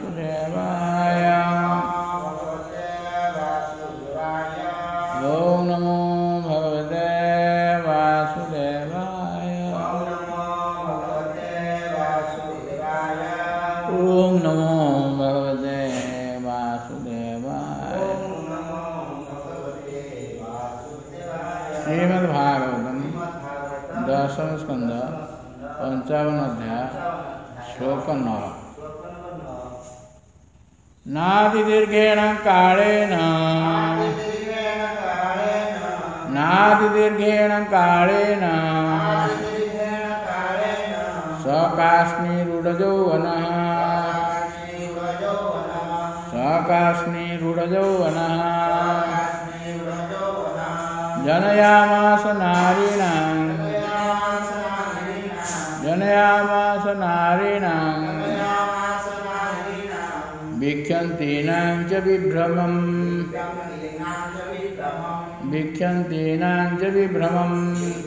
वासुदेवाय। ओम नमो भगवते वासुदेवाय। ओम नमो भगवते वासुदेवाय। श्रीमद्भागवतम दशम स्कंद 55 अध्याय श्लोक 9। नातिदीर्घेण कालेन सकाश्मीरूढयौवनः जनयामास नारीणां भिक्षन्तीनां च विभ्रमम्।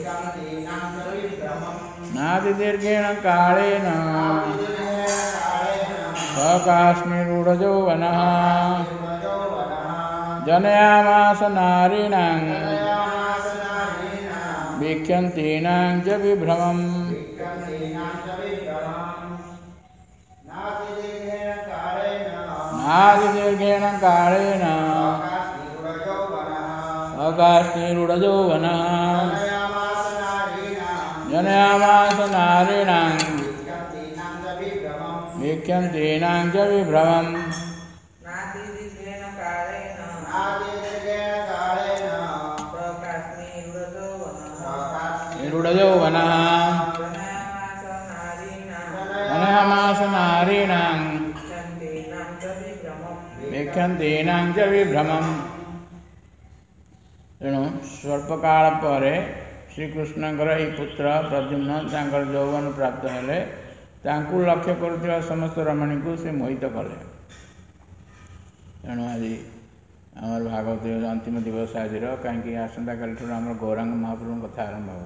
नातिदीर्घेण कालेन सकाश्मीरूढयौवनः जनयामास नारीणां भिक्षन्तीनां च विभ्रमम्। नातिदीर्घेण कालेन सकाश्मीरूढयौवनः जनयामास नारीणां भिक्षन्तीनां च विभ्रमम्। रूढयौवनः जनयामास नारीणां भिक्षन्तीनां च विभ्रमम्। तेणु स्वल्पकाल पर श्रीकृष्णଙ୍କର ଏହି ପୁତ୍ର ପ୍ରଦ୍ୟୁମ୍ନ ତାଙ୍କର ଯୌବନ ପ୍ରାପ୍ତ ହେଲେ ତାଙ୍କୁ ଲକ୍ଷ୍ୟ କରୁଥିବା ସମସ୍ତ ରମଣୀଙ୍କୁ ସେ ମୋହିତ କଲେ। ତେଣୁ ଆଜି ଆମର ଭାଗବତ ଅନ୍ତିମ ଦିବସ ଆଜିର, କାହିଁକି ଆସନ୍ତାକାଲିଠାରୁ ଆମର ଗୌରାଙ୍ଗ ମହାପ୍ରଭୁଙ୍କ କଥା ଆରମ୍ଭ ହେବ।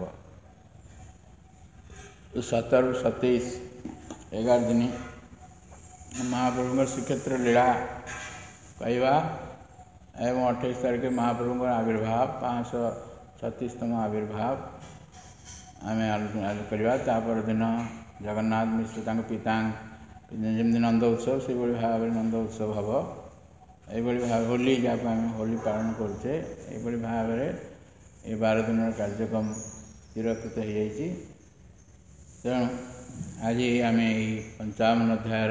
17ରୁ 27 11 ଦିନ ମହାପ୍ରଭୁଙ୍କ ଶ୍ରୀକ୍ଷେତ୍ର ଲୀଳା କହିବା ଏବଂ 28 ତାରିଖ ମହାପ୍ରଭୁଙ୍କର ଆବିର୍ଭାବ 536ତମ ଆବିର୍ଭାବ ଆମେ ଆଲୋଚନା କରିବା। ତାପର ଦିନ ଜଗନ୍ନାଥ ମିଶ୍ର ତାଙ୍କ ପିତାଙ୍କ ଯେମିତି ନନ୍ଦ ଉତ୍ସବ ସେହିଭଳି ଭାବରେ ନନ୍ଦ ଉତ୍ସବ ହେବ। ଏହିଭଳି ଭାବରେ ହୋଲି, ଯାହାକୁ ଆମେ ହୋଲି ପାଳନ କରୁଛେ, ଏହିଭଳି ଭାବରେ ଏ 12 ଦିନର କାର୍ଯ୍ୟକ୍ରମ ସ୍ଥିରକୃତ ହୋଇଯାଇଛି। ତେଣୁ ଆଜି ଆମେ ଏହି 55 ଅଧ୍ୟାୟର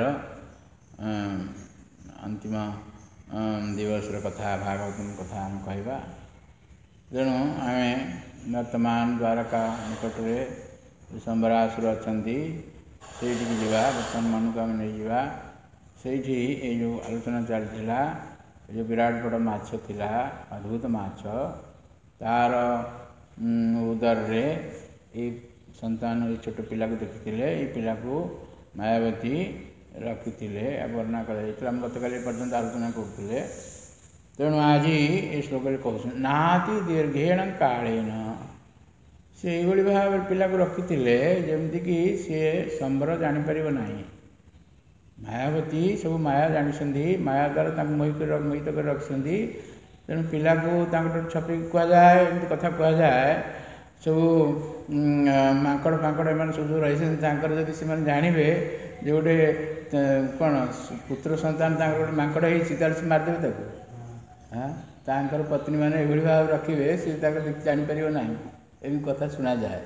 ଅନ୍ତିମ ଦିବସର କଥା, ଭାଗବତଙ୍କ କଥା ଆମେ କହିବା। ତେଣୁ ଆମେ ବର୍ତ୍ତମାନ ଦ୍ୱାରକା ନିକଟରେ ସମ୍ବରାସୁର ଅଛନ୍ତି, ସେଇଠିକି ଯିବା। ବର୍ତ୍ତମାନ ମନକୁ ଆମେ ନେଇଯିବା। ସେଇଠି ଏଇ ଯେଉଁ ଆଲୋଚନା ଚାଲିଥିଲା, ଏ ଯେଉଁ ବିରାଟ ବଡ଼ ମାଛ ଥିଲା, ଅଦ୍ଭୁତ ମାଛ, ତା'ର ଉଦରରେ ଏଇ ସନ୍ତାନ, ଏଇ ଛୋଟ ପିଲାକୁ ଦେଖିଥିଲେ। ଏଇ ପିଲାକୁ ମାୟାବତୀ ରଖିଥିଲେ, ବର୍ଣ୍ଣନା କରାଯାଇଥିଲା। ଆମେ ଗତକାଲି ପର୍ଯ୍ୟନ୍ତ ଆଲୋଚନା କରୁଥିଲେ। ତେଣୁ ଆଜି ଏ ଶ୍ଲୋକରେ କହୁଛନ୍ତି ନାତି ଦୀର୍ଘେଣ କାଳେନ। ସେ ଏଇଭଳି ଭାବରେ ପିଲାକୁ ରଖିଥିଲେ ଯେମିତିକି ସିଏ ସମ୍ବର ଜାଣିପାରିବ ନାହିଁ। ମାୟାବତୀ ସବୁ ମାୟା ଜାଣିଛନ୍ତି, ମାୟା ଦ୍ୱାରା ତାଙ୍କୁ ମୋହିତ କରି ରଖିଛନ୍ତି। ତେଣୁ ପିଲାକୁ ତାଙ୍କଠାରୁ ଛପେଇକି କୁହାଯାଏ, ଏମିତି କଥା କୁହାଯାଏ। ସବୁ ମାଙ୍କଡ଼ ଫାଙ୍କଡ଼ ଏମାନେ ସବୁ ରହିଛନ୍ତି, ତାଙ୍କର ଯଦି ସେମାନେ ଜାଣିବେ ଯେ ଗୋଟେ କ'ଣ ପୁତ୍ର ସନ୍ତାନ ତାଙ୍କର ଗୋଟେ ମାଙ୍କଡ଼ ହେଇଛି, ତାହେଲେ ସେ ମାରିଦେବେ ତାକୁ। ତାଙ୍କର ପତ୍ନୀମାନେ ଏଭଳି ଭାବରେ ରଖିବେ, ସେ ତାକୁ ଜାଣିପାରିବ ନାହିଁ, ଏମିତି କଥା ଶୁଣାଯାଏ।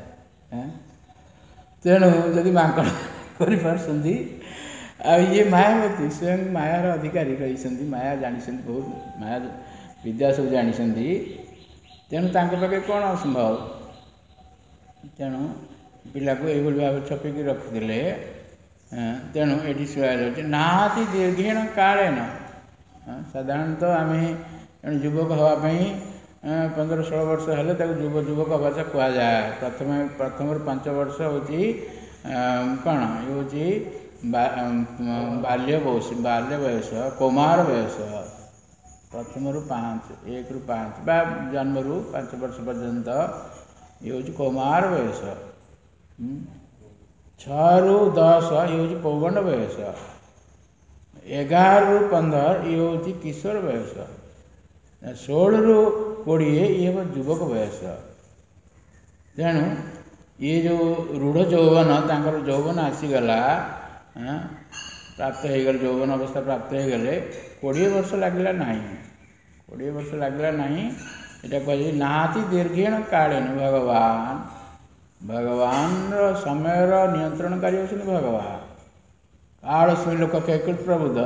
ତେଣୁ ଯଦି ମାଙ୍କଡ଼ କରିପାରୁଛନ୍ତି, ଆଉ ଇଏ ମାୟାବତୀ ସ୍ୱୟଂ ମାୟାର ଅଧିକାରୀ ରହିଛନ୍ତି, ମାୟା ଜାଣିଛନ୍ତି, ବହୁତ ମାୟା ବିଦ୍ୟା ସବୁ ଜାଣିଛନ୍ତି। ତେଣୁ ତାଙ୍କ ପାଖେ କ'ଣ ଅସମ୍ଭବ। ତେଣୁ ପିଲାକୁ ଏଇଭଳି ଭାବରେ ଛପେଇକି ରଖିଥିଲେ। ତେଣୁ ଏଠି ଶୁଣାଯାଉଛି ନାତି ଦୀର୍ଘେଣ କାଳେନ। ସାଧାରଣତଃ ଆମେ ଜଣେ ଯୁବକ ହେବା ପାଇଁ 15-16 ବର୍ଷ ହେଲେ ତାକୁ ଯୁବକ ଅବସ୍ଥା କୁହାଯାଏ। ପ୍ରଥମରୁ 5 ବର୍ଷ ହେଉଛି କ'ଣ, ଏ ହେଉଛି ବାଲ୍ୟ ବୟସ, କୌମାର ବୟସ। ପ୍ରଥମରୁ 1ରୁ 5 ବା ଜନ୍ମରୁ 5 ବର୍ଷ ପର୍ଯ୍ୟନ୍ତ ଇଏ ହେଉଛି କୌମାର ବୟସ। 6ରୁ 10 ଇଏ ହେଉଛି ପୌଗଣ୍ଡ ବୟସ। 11 ରୁ 15 ଇଏ ହେଉଛି କିଶୋର ବୟସ, 16 ରୁ 20 ଇଏ ହେବ ଯୁବକ ବୟସ। ତେଣୁ ଇଏ ଯେଉଁ ରୂଢ଼ ଯୌବନ, ତାଙ୍କର ଯୌବନ ଆସିଗଲା, ପ୍ରାପ୍ତ ହେଇଗଲେ, ଯୌବନ ଅବସ୍ଥା ପ୍ରାପ୍ତ ହେଇଗଲେ 20 ବର୍ଷ ଲାଗିଲା ନାହିଁ, 20 ବର୍ଷ ଲାଗିଲା ନାହିଁ। ଏଇଟା କୁହାଯାଏ ନାହାତି ଦୀର୍ଘେଣ କାଳେନ ଭଗବାନ। ଭଗବାନର ସମୟର ନିୟନ୍ତ୍ରଣକାରୀ ହେଉଛନ୍ତି ଭଗବାନ। କାଳସ୍ମୀ ଲୋକ କେକୃତ ପ୍ରବୁଦ୍ଧ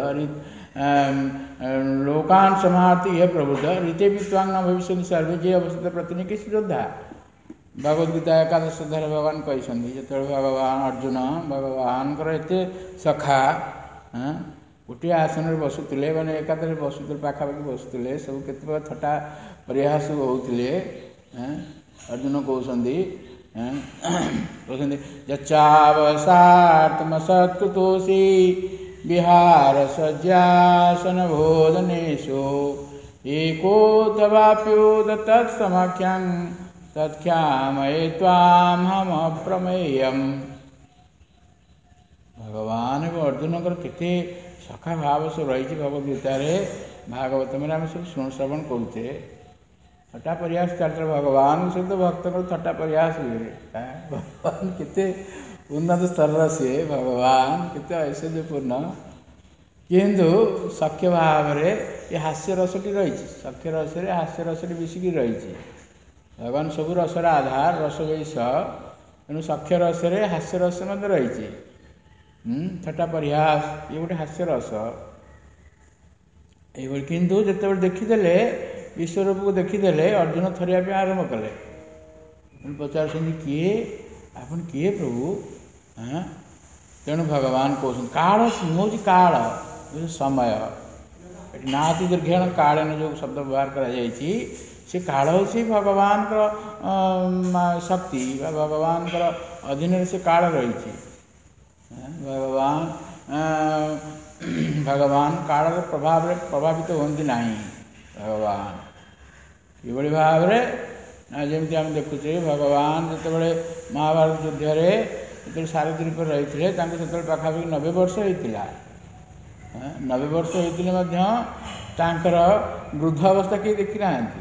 ଲୋକାନ୍ ସମାହର୍ତ୍ତି ଇହ ପ୍ରବୁଦ୍ଧ ରୀତେ ବିତ୍ୱାଙ୍ଗ ନ ଭବିଷ୍ୟନ୍ତି ସର୍ବେ ଯେ ଅବସ୍ଥିତ ପ୍ରତିନିକି ଶ୍ରଦ୍ଧା। ଭଗବଦ୍ ଗୀତା ଏକାଦଶ ଅଧ୍ୟାୟରେ ଭଗବାନ କହିଛନ୍ତି, ଯେତେବେଳେ ଭଗବାନ ଅର୍ଜୁନ ଭଗବାନଙ୍କର ଏତେ ସଖା ଗୋଟିଏ ଆସନରେ ବସୁଥିଲେ, ମାନେ ଏକାଥରେ ବସୁଥିଲେ, ପାଖାପାଖି ବସୁଥିଲେ, ସବୁ କେତେ ପ୍ରକାର ଥଟ୍ଟା ପରିହାସ ହେଉଥିଲେ। ଅର୍ଜୁନ କହୁଛନ୍ତି ଯଚ୍ଚାବସାର୍ତ୍ତମସତ୍କୃତୋଷି ବିହାର ଶଯ୍ୟାସନ ଭୋଜନେଷୁ ଏକୋऽଥବାପ୍ୟୁତ ତତ୍ସମଖ୍ୟଂ ତତ୍କ୍ଷାମୟେ ତ୍ୱାମହମପ୍ରମେୟମ୍। ଭଗବାନ ଏବଂ ଅର୍ଜୁନଙ୍କର କେତେ ସଖା ଭାବ ସବୁ ରହିଛି ଭଗବଦ୍ ଗୀତାରେ, ଭାଗବତରେ ଆମେ ସବୁ ଶ୍ରବଣ କରୁଛେ। ଥଟ୍ଟା ପରିହାସ ଚାଲିଥିଲା ଭଗବାନଙ୍କ ସହିତ ଭକ୍ତଙ୍କର ଥଟ୍ଟା ପରିହାସ ହୁଏ। ଭଗବାନ କେତେ ଉନ୍ନତ ସ୍ତରର ସିଏ, ଭଗବାନ କେତେ ଐଶ୍ୱର୍ଯ୍ୟପୂର୍ଣ୍ଣ, କିନ୍ତୁ ସଖ୍ୟ ଭାବରେ ଏ ହାସ୍ୟ ରସଟି ରହିଛି, ସଖ୍ୟ ରସରେ ହାସ୍ୟ ରସଟି ମିଶିକି ରହିଛି। ଭଗବାନ ସବୁ ରସର ଆଧାର, ରସ ବୈଷ, ତେଣୁ ସଖ୍ୟ ରସରେ ହାସ୍ୟ ରସ ମଧ୍ୟ ରହିଛି। ଥଟ୍ଟା ପରିହାସ ଇଏ ଗୋଟେ ହାସ୍ୟ ରସ ଏଇଭଳି। କିନ୍ତୁ ଯେତେବେଳେ ଦେଖିଦେଲେ, ବିଶ୍ୱରୂପକୁ ଦେଖିଦେଲେ, ଅର୍ଜୁନ ଥରିବା ପାଇଁ ଆରମ୍ଭ କଲେ। ପଚାରୁଛନ୍ତି କିଏ ଆପଣ, କିଏ ପ୍ରଭୁ? ତେଣୁ ଭଗବାନ କହୁଛନ୍ତି କାଳ, ମୁଁ ହେଉଛି କାଳ, ସମୟ। ଏଠି ନାହାତି ଦୀର୍ଘେଣ କାଳେନ ଯେଉଁ ଶବ୍ଦ ବ୍ୟବହାର କରାଯାଇଛି, ସେ କାଳ ହେଉଛି ଭଗବାନଙ୍କର ଶକ୍ତି ବା ଭଗବାନଙ୍କର ଅଧୀନରେ ସେ କାଳ ରହିଛି। ଭଗବାନ କାଳର ପ୍ରଭାବରେ ପ୍ରଭାବିତ ହୁଅନ୍ତି ନାହିଁ। ଭଗବାନ କିଭଳି ଭାବରେ, ଯେମିତି ଆମେ ଦେଖୁଛେ, ଭଗବାନ ଯେତେବେଳେ ମହାଭାରତ ଯୁଦ୍ଧରେ ଯେତେବେଳେ ସାରଥୀ ରୂପରେ ରହିଥିଲେ, ତାଙ୍କୁ ସେତେବେଳେ ପାଖାପାଖି 90 ବର୍ଷ ହେଇଥିଲା। 90 ବର୍ଷ ହେଇଥିଲେ ମଧ୍ୟ ତାଙ୍କର ବୃଦ୍ଧ ଅବସ୍ଥା କେହି ଦେଖିନାହାନ୍ତି।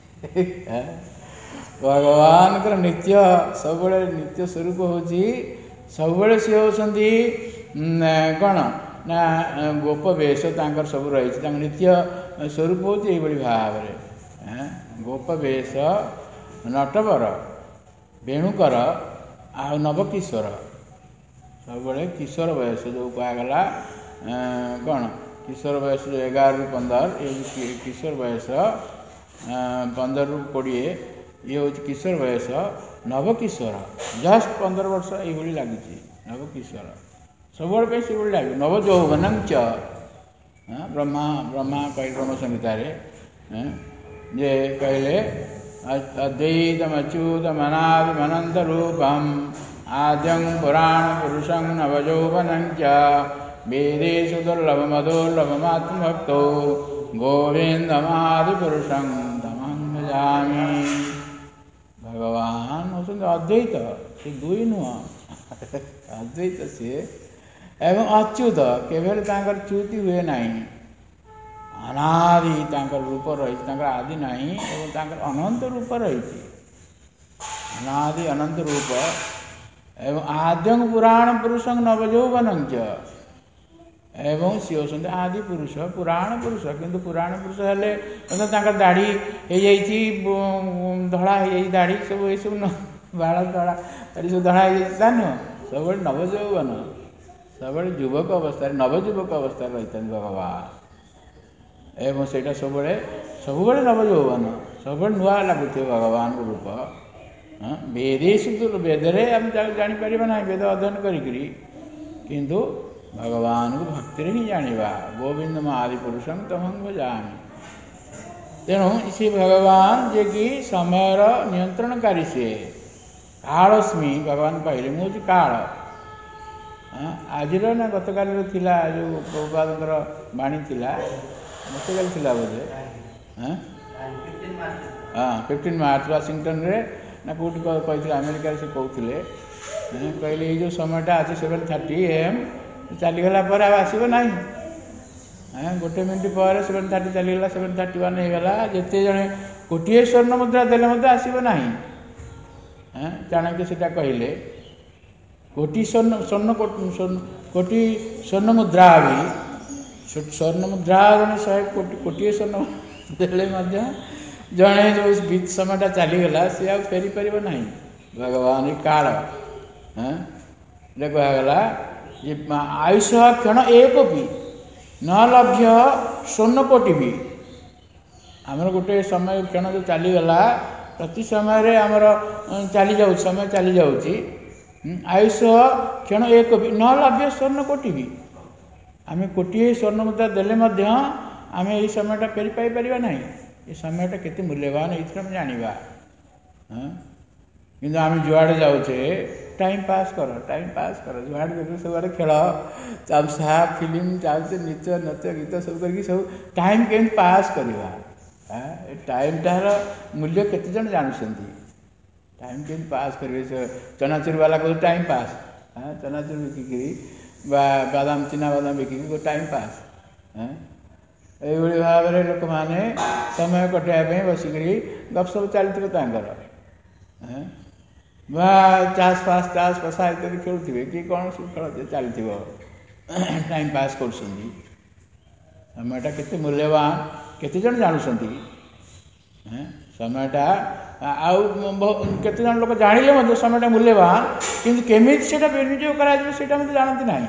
ଭଗବାନଙ୍କର ନିତ୍ୟ ସବୁବେଳେ ନିତ୍ୟ ସ୍ୱରୂପ ହେଉଛି, ସବୁବେଳେ ସିଏ ହେଉଛନ୍ତି କ'ଣ ନା ଗୋପ ବେଶ ତାଙ୍କର ସବୁ ରହିଛି। ତାଙ୍କ ନିତ୍ୟ ସ୍ୱରୂପ ହେଉଛି ଏଇଭଳି ଭାବରେ ଗୋପ ବେଶ, ନଟବର, ବେଣୁକର ଆଉ ନବକିଶୋର, ସବୁବେଳେ କିଶୋର ବୟସ ଯେଉଁ କୁହାଗଲା, କ'ଣ କିଶୋର ବୟସ 11 ରୁ 15 ଏ କିଶୋର ବୟସ, 15 ରୁ 20 ଇଏ ହେଉଛି କିଶୋର ବୟସ। ନବକିଶୋର ଜଷ୍ଟ 15 ବର୍ଷ ଏଇଭଳି ଲାଗୁଛି। ନବକିଶୋର ସବୁବେଳେ ପାଇଁ ସେଭଳି ଲାଗେ। ନବଯୌବନଞ୍ଚ ବ୍ରହ୍ମା କହିଲେ ବ୍ରହ୍ମ ସଂହିତାରେ, ଯେ କହିଲେ ଅଦ୍ୱୈତମ୍ ଅଚ୍ୟୁତମ୍ ଅନାଦିମନନ୍ତ ରୂପମ୍ ଆଦ୍ୟଂ ପୁରାଣ ପୁରୁଷଂ ନବଯୌବନଞ୍ଚ ବେଦେଷୁ ଦୁର୍ଲଭମଦୁର୍ଲଭମାତ୍ମଭକ୍ତୌ ଗୋବିନ୍ଦମାଦିପୁରୁଷଂ ତମହଂ ଭଜାମି। ଭଗବାନ ହେଉଛନ୍ତି ଅଦ୍ୱୈତ, ସେ ଦୁଇ ନୁହଁ, ଅଦ୍ୱୈତ ସିଏ, ଏବଂ ଅଚ୍ୟୁତ, କେବେ ତାଙ୍କର ଚ୍ୟୁତି ହୁଏ ନାହିଁ। ଅନାଦି ତାଙ୍କର ରୂପ ରହିଛି, ତାଙ୍କର ଆଦି ନାହିଁ, ଏବଂ ତାଙ୍କର ଅନନ୍ତ ରୂପ ରହିଛି, ଅନାଦି ଅନନ୍ତ ରୂପ। ଏବଂ ଆଦ୍ୟଂ ପୁରାଣ ପୁରୁଷଂ ନବଯୌବନଞ୍ଚ, ଏବଂ ସିଏ ହେଉଛନ୍ତି ଆଦି ପୁରୁଷ, ପୁରାଣ ପୁରୁଷ। କିନ୍ତୁ ପୁରାଣ ପୁରୁଷ ହେଲେ ତାଙ୍କର ଦାଢ଼ି ହେଇଯାଇଛି ଧଳା ହେଇଯାଇଛି, ଦାଢ଼ି ସବୁ ଏସବୁ ବାଳ ଧଳା, ଦାଢ଼ି ସବୁ ଧଳା ହେଇଯାଇଛି, ତା ନୁହଁ। ସବୁବେଳେ ନବଯୌବନ, ସବୁବେଳେ ଯୁବକ ଅବସ୍ଥାରେ, ନବଯୁବକ ଅବସ୍ଥାରେ ରହିଥାନ୍ତି ଭଗବାନ। ଏବଂ ସେଇଟା ସବୁବେଳେ ନବଯୌବନ, ସବୁବେଳେ ନୂଆ ଲାଗୁଥିବ ଭଗବାନଙ୍କ ରୂପ। ବେଦେଷୁ, ବେଦରେ ଆମେ ଜାଣିପାରିବା ନାହିଁ, ବେଦ ଅଧ୍ୟୟନ କରିକିରି, କିନ୍ତୁ ଭଗବାନଙ୍କୁ ଭକ୍ତିରେ ହିଁ ଜାଣିବା। ଗୋବିନ୍ଦମ ଆଦିପୁରୁଷଂ ତମହଂ ଭଜାମି। ତେଣୁ ସେ ଭଗବାନ ଯିଏକି ସମୟର ନିୟନ୍ତ୍ରଣକାରୀ, ସିଏ କାଳସ୍ମି। ଭଗବାନ କହିଲେ ମୁଁ ହେଉଛି କାଳ। ଆଜିର ନା ଗତକାଲିର ଥିଲା ଯେଉଁ ପ୍ରଭୁପାଦଙ୍କର ବାଣୀ ଥିଲା, ଗତକାଲି ଥିଲା ବୋଧେ, 15 ମାର୍ଚ୍ଚ ୱାସିଂଟନରେ ନା କେଉଁଠି କହିଥିଲେ, ଆମେରିକାରେ ସେ କହୁଥିଲେ, କହିଲେ ଏଇ ଯେଉଁ ସମୟଟା ଅଛି 7:30 AM ଚାଲିଗଲା ପରେ ଆଉ ଆସିବ ନାହିଁ। गोटे मिनिट पर 730 चलीगला 731 होगा जिते जड़े गोटे स्वर्ण मुद्रा देले आसब ना चाणक्य सीटा कहले कोटी स्वर्ण कोटी स्वर्ण मुद्रा भी स्वर्ण मुद्रा जड़े 100 कोटी कोटी स्वर्ण देले जड़े जो बीत समयटा चलीगला सी आ फेरी पार ना भगवान काल कहगला ये आयुष क्षण एक भी न लभ्य स्वर्ण कोटि भी आमर गोटे समय क्षण जो चलीगला प्रति समय आमर चली जाऊ समय चली जाऊँगी आयुष क्षण एक भी न लभ्य स्वर्ण कोटि भी आम कोटी स्वर्ण मुद्रा देले आम यही समयटा फेरी पाई ना ये समयटा केते मूल्यवान ये जाना कि आम जुआड़े जाऊे टाइम पास कर जुआड़े देखे सब खेल चामसा फिल्म चालचे नृत्य नृत्य गीत सब करके सब टाइम केमती पास करवा टाइमटार मूल्य केते जन जानुଛନ୍ତି टाइम केमती पास करेंगे चनाचूर वाला को टाइम पास चनाचूर बिकिकी बादाम चिना बादाम बिकिकी टाइम पास ये भाव में लोक मैंने समय कटाइवाई बसिक गपसप चलती चाष पशा इत्यादि खेलुवे कि कौन सब खेल चलती टाइम पास कर समयटा केते मूल्यवान केते जन जानुଛନ୍ତି समयटा आउ केते जन लोक जानिले समयटा मूल्यवान किंतु केमिति सेटा विनियोग करा सेटा मते जानती ना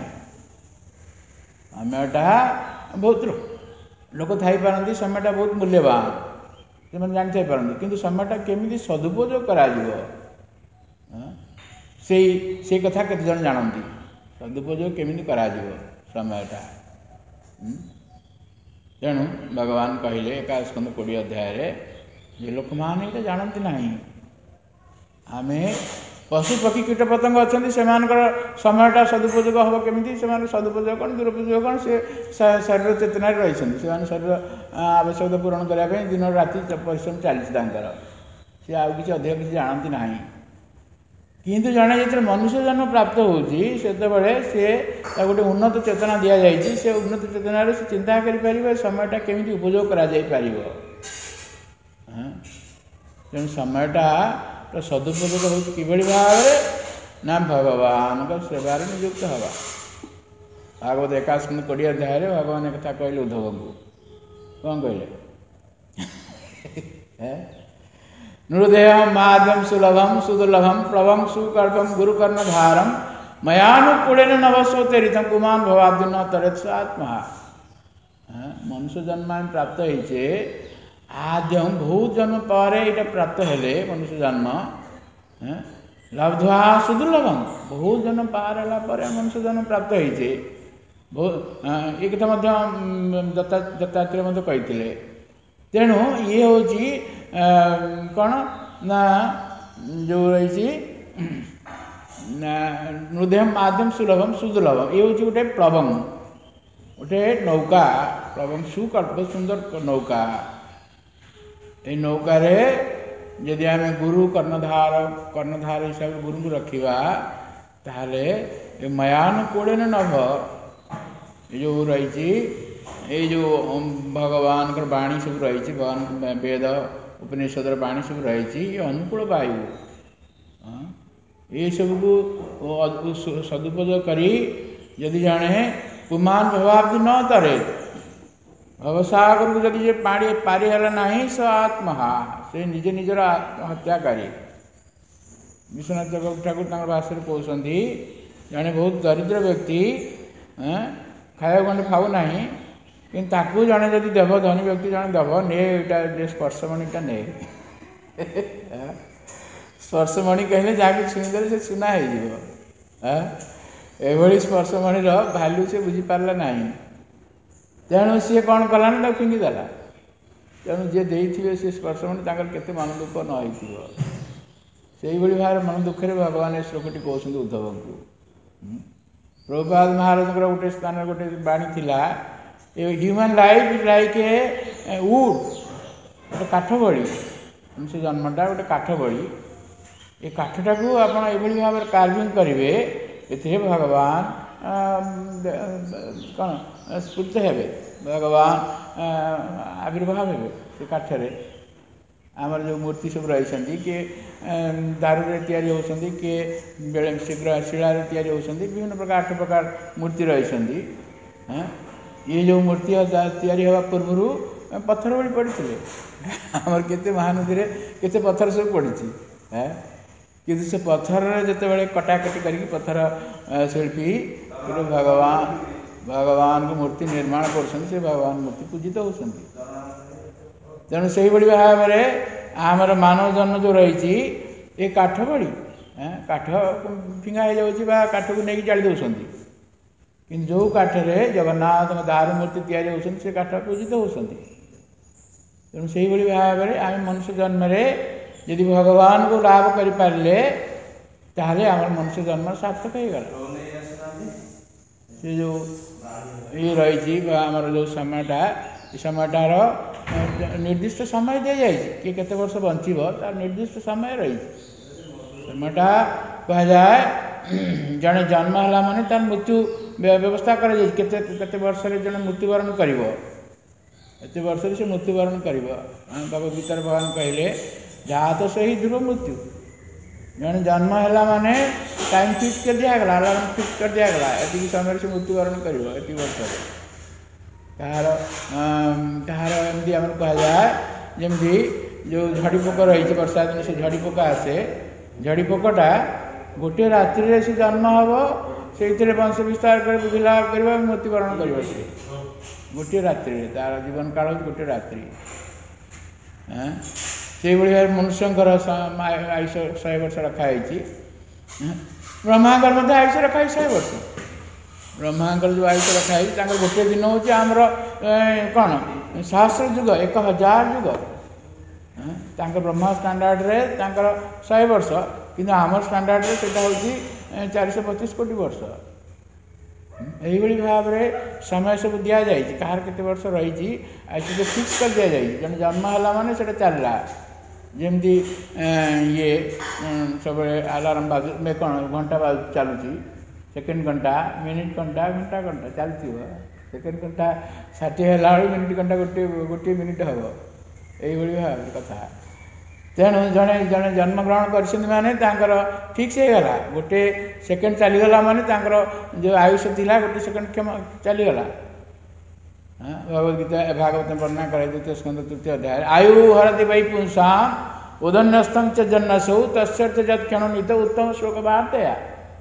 समयटा बहुत लोक थाई पारती समयटा बहुत मूल्यवान से जानी थाई पारती किंतु समयटा केमिति सदुपयोग करा से कथा केते जन जानती सदुपयोग केमिति करा समयटा तेणु भगवान कहले 21 स्कंद 20 अध्याय ये लोक मैंने जानती ना आम पशु पक्षी कीट पतंग अच्छा से समयटा सदुपयोग हम केमी से सदुपयोग कौन दुरुपयोग कौन से शरीर चेतना रही शरीर आवश्यकता पूरण करने दिन राति परिश्रम चलती सी आउ कि अधिक किसी जानती ना किंतु जड़े जो मनुष्य जन्म प्राप्त होती से गोटे उन्नत चेतना दि जाए से उन्नत चेतना से चिंता कर समयटा केमी उपयोग कर तेणु समयटा सदुपयोग हो कि भाव ना भगवान सेवार नियुक्त हवा भागवत 21 स्कंद 20 अध्याय भगवान एक कथा कहले उद्धव को कौन कहले नृदेहम माध्यम सुलभम सुदुर्लभम प्लवम सुकल्पम गुरुकर्णधारम मयानुकूलेन नवस्वतीर्थम कुमान भवाब्दि न तरेत आत्मा मनुष्य जन्म प्राप्त होइछे आद्यम बहुत जन्म पर यहाँ प्राप्त हेले मनुष्य जन्म लब्ध्वा सुदुर्लभम बहुत जन्म पार है मनुष्य जन्म प्राप्त होइछे बहुत ये कथा दत्तात्रेय कही तेणु ये हूँ कौन ना जो रही नृदेहम माध्यम सुलभम सुदुर्लभम ये हूँ गोटे प्लवम गोटे नौका प्लवम सुकल्प सुंदर नौका ये नौकार जदि आम गुरु कर्णधार हिसाब से गुरु को रखा ताहले मयानुकूलेन नभ ये जो रही ये जो भगवान वाणी सब रही भगवान वेद उपनिषद वाणी सब रही अनुकूल वायु ये सब को सदुपयोग करी यदि जड़े पुमान भवाब्दि न तरे भवसागर को जदि पाड़ी पारिहला ना स आत्मा से निजे निजर आत्महत्याकारी विश्वनाथ ठाकुर भाषा कहते जड़े बहुत दरिद्र व्यक्ति खाया गंडे खाऊ ना कि जड़े जदि देव धनी व्यक्ति जड़े देव ने स्पर्शमणिटा ने स्पर्शमणि कहले जहाँ छुईदे से सुना हो स्पर्शमणिर भैल्यू से बुझीपारा ना तेणु सी कौन कला ना फिंगिदेला तेणु जी देते सी स्पर्शमणि केते मन दुख न हो भाव मन दुखे भगवान ये श्लोकटी कहते उद्धव को प्रभुपाद महाराज गोटे स्थान गोटे बाणी थिला human life is like a wood गोटे काठ बड़ी मनुष्य जन्मटा गोटे काठ बड़ी ये काठटा को आप भाव कार्विंग करेंगे ये भगवान କ'ଣ ସ୍ଫୁର୍ତ୍ତ ହେବେ, ଭଗବାନ ଆବିର୍ଭାବ ହେବେ ସେ କାଠରେ। ଆମର ଯେଉଁ ମୂର୍ତ୍ତି ସବୁ ରହିଛନ୍ତି, କିଏ ଦାରୁରେ ତିଆରି ହେଉଛନ୍ତି, କିଏ ବେଳେ ଶୀଘ୍ର ଶିଳାରେ ତିଆରି ହେଉଛନ୍ତି, ବିଭିନ୍ନ ପ୍ରକାର 8 ପ୍ରକାର ମୂର୍ତ୍ତି ରହିଛନ୍ତି। ଇଏ ଯେଉଁ ମୂର୍ତ୍ତି ତିଆରି ହେବା ପୂର୍ବରୁ ପଥର ଭଳି ପଡ଼ିଥିଲେ। ଆମର କେତେ ମହାନଦୀରେ କେତେ ପଥର ସବୁ ପଡ଼ିଛି। କିନ୍ତୁ ସେ ପଥରରେ ଯେତେବେଳେ କଟାକଟି କରିକି ପଥର ଶିଳ୍ପୀ ଭଗବାନଙ୍କ ମୂର୍ତ୍ତି ନିର୍ମାଣ କରୁଛନ୍ତି, ସେ ଭଗବାନ ମୂର୍ତ୍ତି ପୂଜିତ ହେଉଛନ୍ତି। ତେଣୁ ସେହିଭଳି ଭାବରେ ଆମର ମାନବ ଜନ୍ମ ଯେଉଁ ରହିଛି ଏ କାଠ ଭଳି, କାଠ ଫିଙ୍ଗା ହେଇଯାଉଛି ବା କାଠକୁ ନେଇକି ଜାଳି ଦେଉଛନ୍ତି। କିନ୍ତୁ ଯେଉଁ କାଠରେ ଜଗନ୍ନାଥଙ୍କ ଦାରୁ ମୂର୍ତ୍ତି ତିଆରି ହେଉଛନ୍ତି, ସେ କାଠ ପୂଜିତ ହେଉଛନ୍ତି। ତେଣୁ ସେହିଭଳି ଭାବରେ ଆମେ ମନୁଷ୍ୟ ଜନ୍ମରେ ଯଦି ଭଗବାନଙ୍କୁ ଲାଭ କରିପାରିଲେ, ତାହେଲେ ଆମର ମନୁଷ୍ୟ ଜନ୍ମ ସାର୍ଥକ ହେଇଗଲା। ସେ ଯେଉଁ ଇଏ ରହିଛି ଆମର ଯେଉଁ ସମୟଟା, ଏ ସମୟଟାର ନିର୍ଦ୍ଦିଷ୍ଟ ସମୟ ଦିଆଯାଇଛି। କିଏ କେତେ ବର୍ଷ ବଞ୍ଚିବ ତାର ନିର୍ଦ୍ଦିଷ୍ଟ ସମୟ ରହିଛି। ସମୟଟା କୁହାଯାଏ ଜଣେ ଜନ୍ମ ହେଲା ମାନେ ତାର ମୃତ୍ୟୁ ବ୍ୟବସ୍ଥା କରାଯାଇଛି। କେତେ କେତେ ବର୍ଷରେ ଜଣେ ମୃତ୍ୟୁବରଣ କରିବ, ଏତେ ବର୍ଷରେ ସେ ମୃତ୍ୟୁବରଣ କରିବ। ଭଗବଦ୍ଗୀତାରେ ଭଗବାନ କହିଲେ ଯାହା ତ ସେହି ଧ୍ରୁବ ମୃତ୍ୟୁ। ଜଣେ ଜନ୍ମ ହେଲା ମାନେ ଟାଇମ୍ ଫିକ୍ସ କରି ଦିଆଗଲା, ଆଲାର୍ମ ଫିକ୍ସ କରି ଦିଆଗଲା, ଏତିକି ସମୟରେ ସେ ମୃତ୍ୟୁବରଣ କରିବ, ଏତିକି ବର୍ଷରେ। କାହାର ଏମିତି ଆମର କୁହାଯାଏ, ଯେମିତି ଯେଉଁ ଝଡ଼ି ପୋକ ରହିଛି, ବର୍ଷା ଦିନେ ସେ ଝଡ଼ି ପୋକ ଆସେ। ଝଡ଼ି ପୋକଟା ଗୋଟିଏ ରାତ୍ରିରେ ସେ ଜନ୍ମ ହେବ, ସେଇଥିରେ ବଂଶ ବିସ୍ତାର କରି ବୃଦ୍ଧି ଲାଭ କରିବ, ମୃତ୍ୟୁବରଣ କରିବ। ସେ ଗୋଟିଏ ରାତ୍ରିରେ, ତା'ର ଜୀବନ କାଳ ହେଉଛି ଗୋଟିଏ ରାତ୍ରି। ସେଇଭଳି ଭାବରେ ମନୁଷ୍ୟଙ୍କର ଆୟୁଷ 100 ବର୍ଷ ରଖାହେଇଛି। ବ୍ରହ୍ମାଙ୍କର ମଧ୍ୟ ଆୟୁଷ ରଖାହେଇଛି 100 ବର୍ଷ। ବ୍ରହ୍ମାଙ୍କର ଯେଉଁ ଆୟୁଷ ରଖାହେଇଛି, ତାଙ୍କର ଗୋଟିଏ ଦିନ ହେଉଛି ଆମର କ'ଣ 1000 ଯୁଗ, 1000 ଯୁଗ। ତାଙ୍କ ବ୍ରହ୍ମା ଷ୍ଟାଣ୍ଡାର୍ଡ଼ରେ ତାଙ୍କର 100 ବର୍ଷ, କିନ୍ତୁ ଆମର ଷ୍ଟାଣ୍ଡାର୍ଡ଼ରେ ସେଇଟା ହେଉଛି 425 କୋଟି ବର୍ଷ। ଏହିଭଳି ଭାବରେ ସମୟ ସବୁ ଦିଆଯାଇଛି, କାହାର କେତେ ବର୍ଷ ରହିଛି ଆୟୁଷ ଫିକ୍ସ କରି ଦିଆଯାଇଛି। ଜଣେ ଜନ୍ମ ହେଲା ମାନେ ସେଇଟା ଚାଲିଲା। ଯେମିତି ଇଏ ସବୁବେଳେ ଆଲାର୍ମ ବାଜୁ, କ'ଣ ଘଣ୍ଟା ଚାଲୁଛି, ସେକେଣ୍ଡ ଘଣ୍ଟା, ମିନିଟ୍ ଘଣ୍ଟା, ଘଣ୍ଟା ଘଣ୍ଟା ଚାଲିଥିବ। ସେକେଣ୍ଡ ଘଣ୍ଟା 60 ହେଲା ବେଳକୁ ମିନିଟ୍ ଘଣ୍ଟା ଗୋଟିଏ ମିନିଟ୍ ହେବ। ଏଇଭଳି ଭାବରେ କଥା। ତେଣୁ ଜଣେ ଜନ୍ମଗ୍ରହଣ କରିଛନ୍ତି ମାନେ ତାଙ୍କର ଫିକ୍ସ ହେଇଗଲା। ଗୋଟେ ସେକେଣ୍ଡ ଚାଲିଗଲା ମାନେ ତାଙ୍କର ଯେଉଁ ଆୟୁଷ ଥିଲା ଗୋଟେ ସେକେଣ୍ଡ ଚାଲିଗଲା। ଭଗବଦ୍ଗୀତା ଭାଗବତ ବର୍ଣ୍ଣନା କରାଯାଏ 2ୟ ସ୍କନ୍ଧ 3ୟ ଅଧ୍ୟାୟରେ। ଆୟୁ ହରତି ବୈ ପୁଂସାଂ ଉଦନ୍ୟସ୍ତଂ ଚ ଜନ୍ମସୌ ତସ୍ୟର୍ଥ ଯତ୍କ୍ଷଣ ନିତ ଉତ୍ତମ ଶ୍ଲୋକ ବାର୍ତ୍ତାୟା।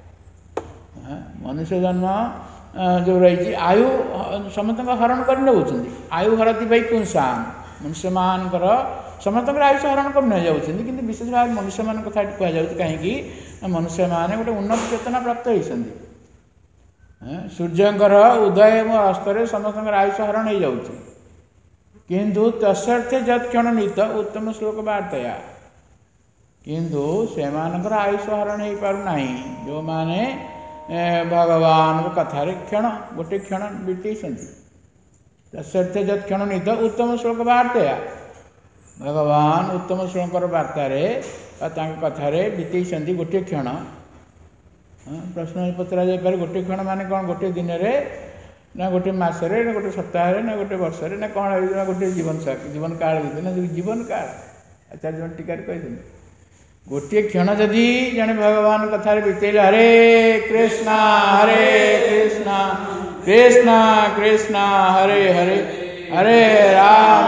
ମନୁଷ୍ୟ ଜନ୍ମ ଯେଉଁ ରହିଛି, ଆୟୁ ସମସ୍ତଙ୍କ ହରଣ କରି ନେଉଛନ୍ତି। ଆୟୁ ହରତି ବୈ ପୁଂସାଂ, ମନୁଷ୍ୟମାନଙ୍କର ସମସ୍ତଙ୍କର ଆୟୁଷ ହରଣ କରି ନେଇଯାଉଛନ୍ତି। କିନ୍ତୁ ବିଶେଷ ଭାବରେ ମନୁଷ୍ୟମାନଙ୍କ କଥା ଏଠି କୁହାଯାଉଛି, କାହିଁକି ମନୁଷ୍ୟମାନେ ଗୋଟେ ଉନ୍ନତ ଚେତନା ପ୍ରାପ୍ତ ହେଇଛନ୍ତି। ସୂର୍ଯ୍ୟଙ୍କର ଉଦୟ ଏବଂ ଅସ୍ତରେ ସମସ୍ତଙ୍କର ଆୟୁଷ ହରଣ ହେଇଯାଉଛି। କିନ୍ତୁ ତସ୍ୟର୍ଥେ ଯତ୍କ୍ଷଣ ନିତ ଉତ୍ତମ ଶ୍ଲୋକ ବାର୍ତ୍ତାୟା, କିନ୍ତୁ ସେମାନଙ୍କର ଆୟୁଷ ହରଣ ହେଇପାରୁନାହିଁ ଯେଉଁମାନେ ଭଗବାନଙ୍କ କଥାରେ ଗୋଟେ କ୍ଷଣ ବିତେଇଛନ୍ତି। ତସ୍ୟର୍ଥେ ଯତ୍କ୍ଷଣ ନିତ ଉତ୍ତମ ଶ୍ଲୋକ ବାର୍ତ୍ତାୟା, ଭଗବାନ ଉତ୍ତମ ଶ୍ଲୋକର ବାର୍ତ୍ତାରେ ବା ତାଙ୍କ କଥାରେ ବିତେଇଛନ୍ତି ଗୋଟିଏ କ୍ଷଣ। ପ୍ରଶ୍ନ ପଚରା ଯାଇପାରେ, ଗୋଟିଏ କ୍ଷଣ ମାନେ କ'ଣ? ଗୋଟିଏ ଦିନରେ, ନା ଗୋଟିଏ ମାସରେ, ନା ଗୋଟିଏ ସପ୍ତାହରେ, ନା ଗୋଟିଏ ବର୍ଷରେ, ନା କ'ଣ ହେଇଯିବ? ଗୋଟିଏ ଜୀବନ କାଳ ଭିତରେ, ନା ଜୀବନ କାଳ? ଆଚାର୍ଯ୍ୟ ଟୀକାରେ କହିଛନ୍ତି ଗୋଟିଏ କ୍ଷଣ ଯଦି ଜଣେ ଭଗବାନ କଥାରେ ବିତେଇଲେ, ହରେ କୃଷ୍ଣ କୃଷ୍ଣ କୃଷ୍ଣ ହରେ ହରେ, ହରେ ରାମ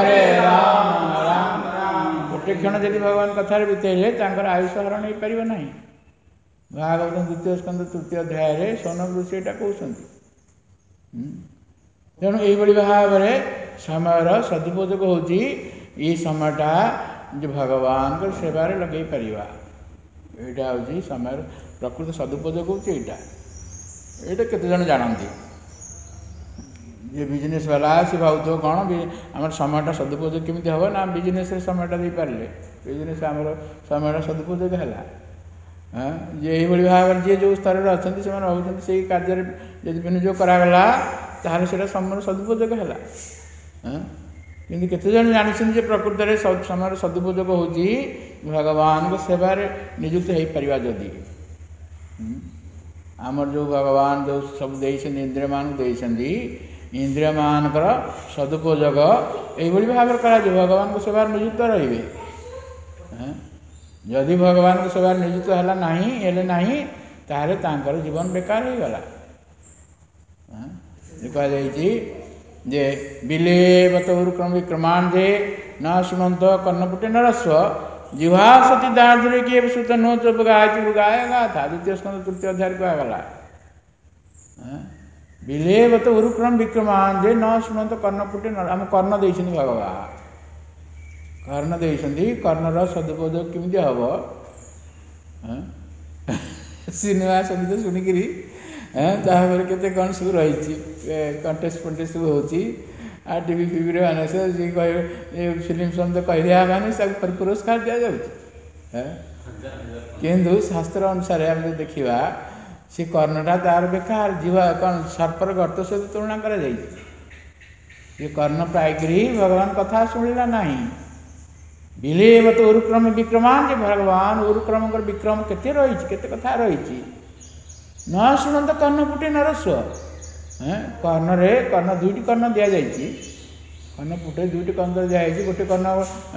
ରାମ ରାମ। ଗୋଟିଏ କ୍ଷଣ ଯଦି ଭଗବାନ କଥାରେ ବିତେଇଲେ ତାଙ୍କର ଆୟୁଷ ହରଣ ହେଇପାରିବ ନାହିଁ। ଭାଗବତ 2ୟ ସ୍କନ୍ଧ 3ୟ ଅଧ୍ୟାୟରେ ସୌନକ ଋଷି ଏଇଟା କହୁଛନ୍ତି। ତେଣୁ ଏଇଭଳି ଭାବରେ ସମୟର ସଦୁପଯୋଗ ହେଉଛି ଏଇ ସମୟଟା ଯେ ଭଗବାନଙ୍କ ସେବାରେ ଲଗେଇ ପାରିବା। ଏଇଟା ହେଉଛି ସମୟର ପ୍ରକୃତ ସଦୁପଯୋଗ ହେଉଛି ଏଇଟା। କେତେଜଣ ଜାଣନ୍ତି? ଯେ ବିଜନେସ୍ ବାଲା ସେ ଭାବୁଥିବ କ'ଣ ଆମର ସମୟଟା ସଦୁପଯୋଗ କେମିତି ହେବ, ନା ବିଜନେସ୍ରେ ସମୟଟା ଦେଇପାରିଲେ ବିଜନେସ୍ ଆମର ସମୟଟା ସଦୁପଯୋଗ ହେଲା। ଯେ ଏହିଭଳି ଭାବରେ ଯିଏ ଯେଉଁ ସ୍ତରରେ ଅଛନ୍ତି ସେମାନେ ଭାବୁଛନ୍ତି ସେଇ କାର୍ଯ୍ୟରେ ଯଦି ବିନିଯୋଗ କରାଗଲା ତାହେଲେ ସେଇଟା ସମୟର ସଦୁପଯୋଗ ହେଲା। କିନ୍ତୁ କେତେଜଣ ଜାଣିଛନ୍ତି ଯେ ପ୍ରକୃତରେ ସମୟର ସଦୁପଯୋଗ ହେଉଛି ଭଗବାନଙ୍କ ସେବାରେ ନିଯୁକ୍ତ ହେଇପାରିବା ଯଦି। आमर जो भगवान जो सब देइछन्ति इंद्रिय मान देइछन्ति इंद्रिय मानकर सदुपयोग एभली भाव करा भगवान को सेवा नियुक्त रहिबे। यदि भगवान को सेवा नियुक्त है नहीं ताहले तांकर जीवन बेकार हो गला। जे बिलेवत उरुक्रम विक्रमांधे न सुनंत कर्णपुटे नरस्व जिह्वा सती दार्धुरे किए सुत नो चुप गायगा था। द्वितीय स्कंद तृतीय अध्याय को आगला बिलेवत उरुक्रम विक्रमांधे न सुनंत कर्णपुटे नर आम कर्ण देइछन्ति भगवान कर्ण देइछन्ति कर्णर सदुपयोग केमिति हबो सिनेमा संगीत शुणिकी तापर केते कौन सब रही कंटेस्ट फंटेस्ट सब होची आ टीवी फीवी रे माने से जी कह फिल्म सम तो कह दिया माने सब पुरस्कार दिया जाउची किंतु शास्त्र अनुसार हम देखिबा से कर्णटा तार बेकार जीवा कौन सर्पर गर्त से तुलना करा जाई ये कर्ण पाइकरी भगवान कथा सुनिला नहीं बिलेवत उरुक्रम विक्रमान जे भगवान उरुक्रम कर विक्रम केते रही केते कथा रही न शुणत कर्णपुटे नरस्व कर्ण रे कर्ण दुईटी कर्ण दिया जाइए कर्ण पुटे दुईटी कर्ण दिया जाइए गोटे कर्ण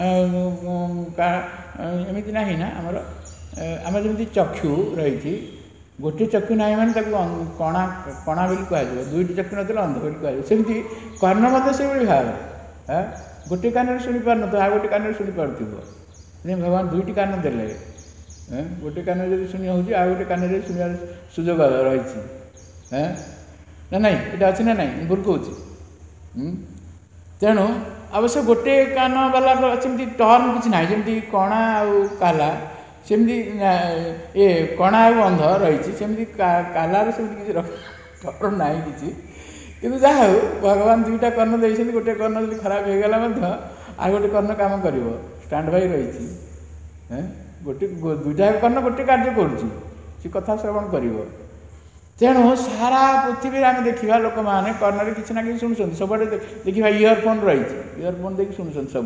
एमती ना आमर आम जमी चक्षु रही गोटे चक्षु ना मैंने कणा कणा बोली कह दुईटी चक्षु ना अंध बोली कह सेमती कर्ण मत से भाव गोटे कान शुणी पार न आ गोटे कान शुणी पार्थ भगवान दुईटी कान देले गोटे कान जब शुणी हो गोटे कान शुणवार सुजोग रही ना ना ये अच्छी ना ना भूल कहूँ तेणु अवश्य गोटे कान वाला सेमती टर्म किसी ना जमी कणा आला सेमती ये कणा अंध रही सेमती कालार सेमती किसी टर्म ना कि किंतु जहा भगवान दुईटा कर्ण देते गोटे कर्ण जब खराब हो गला आ गोटे कर्ण कम कर स्टाण्ड बाय रही गोटे दुईटा कर्ण गोटे कार्य करुच्ची कथा श्रवण कर तेणु सारा पृथ्वी आम देखा लोक मैंने कर्ण किसी ना कि शुणुं सब देखा इयरफोन रही इयरफोन देखिए शुणुं सब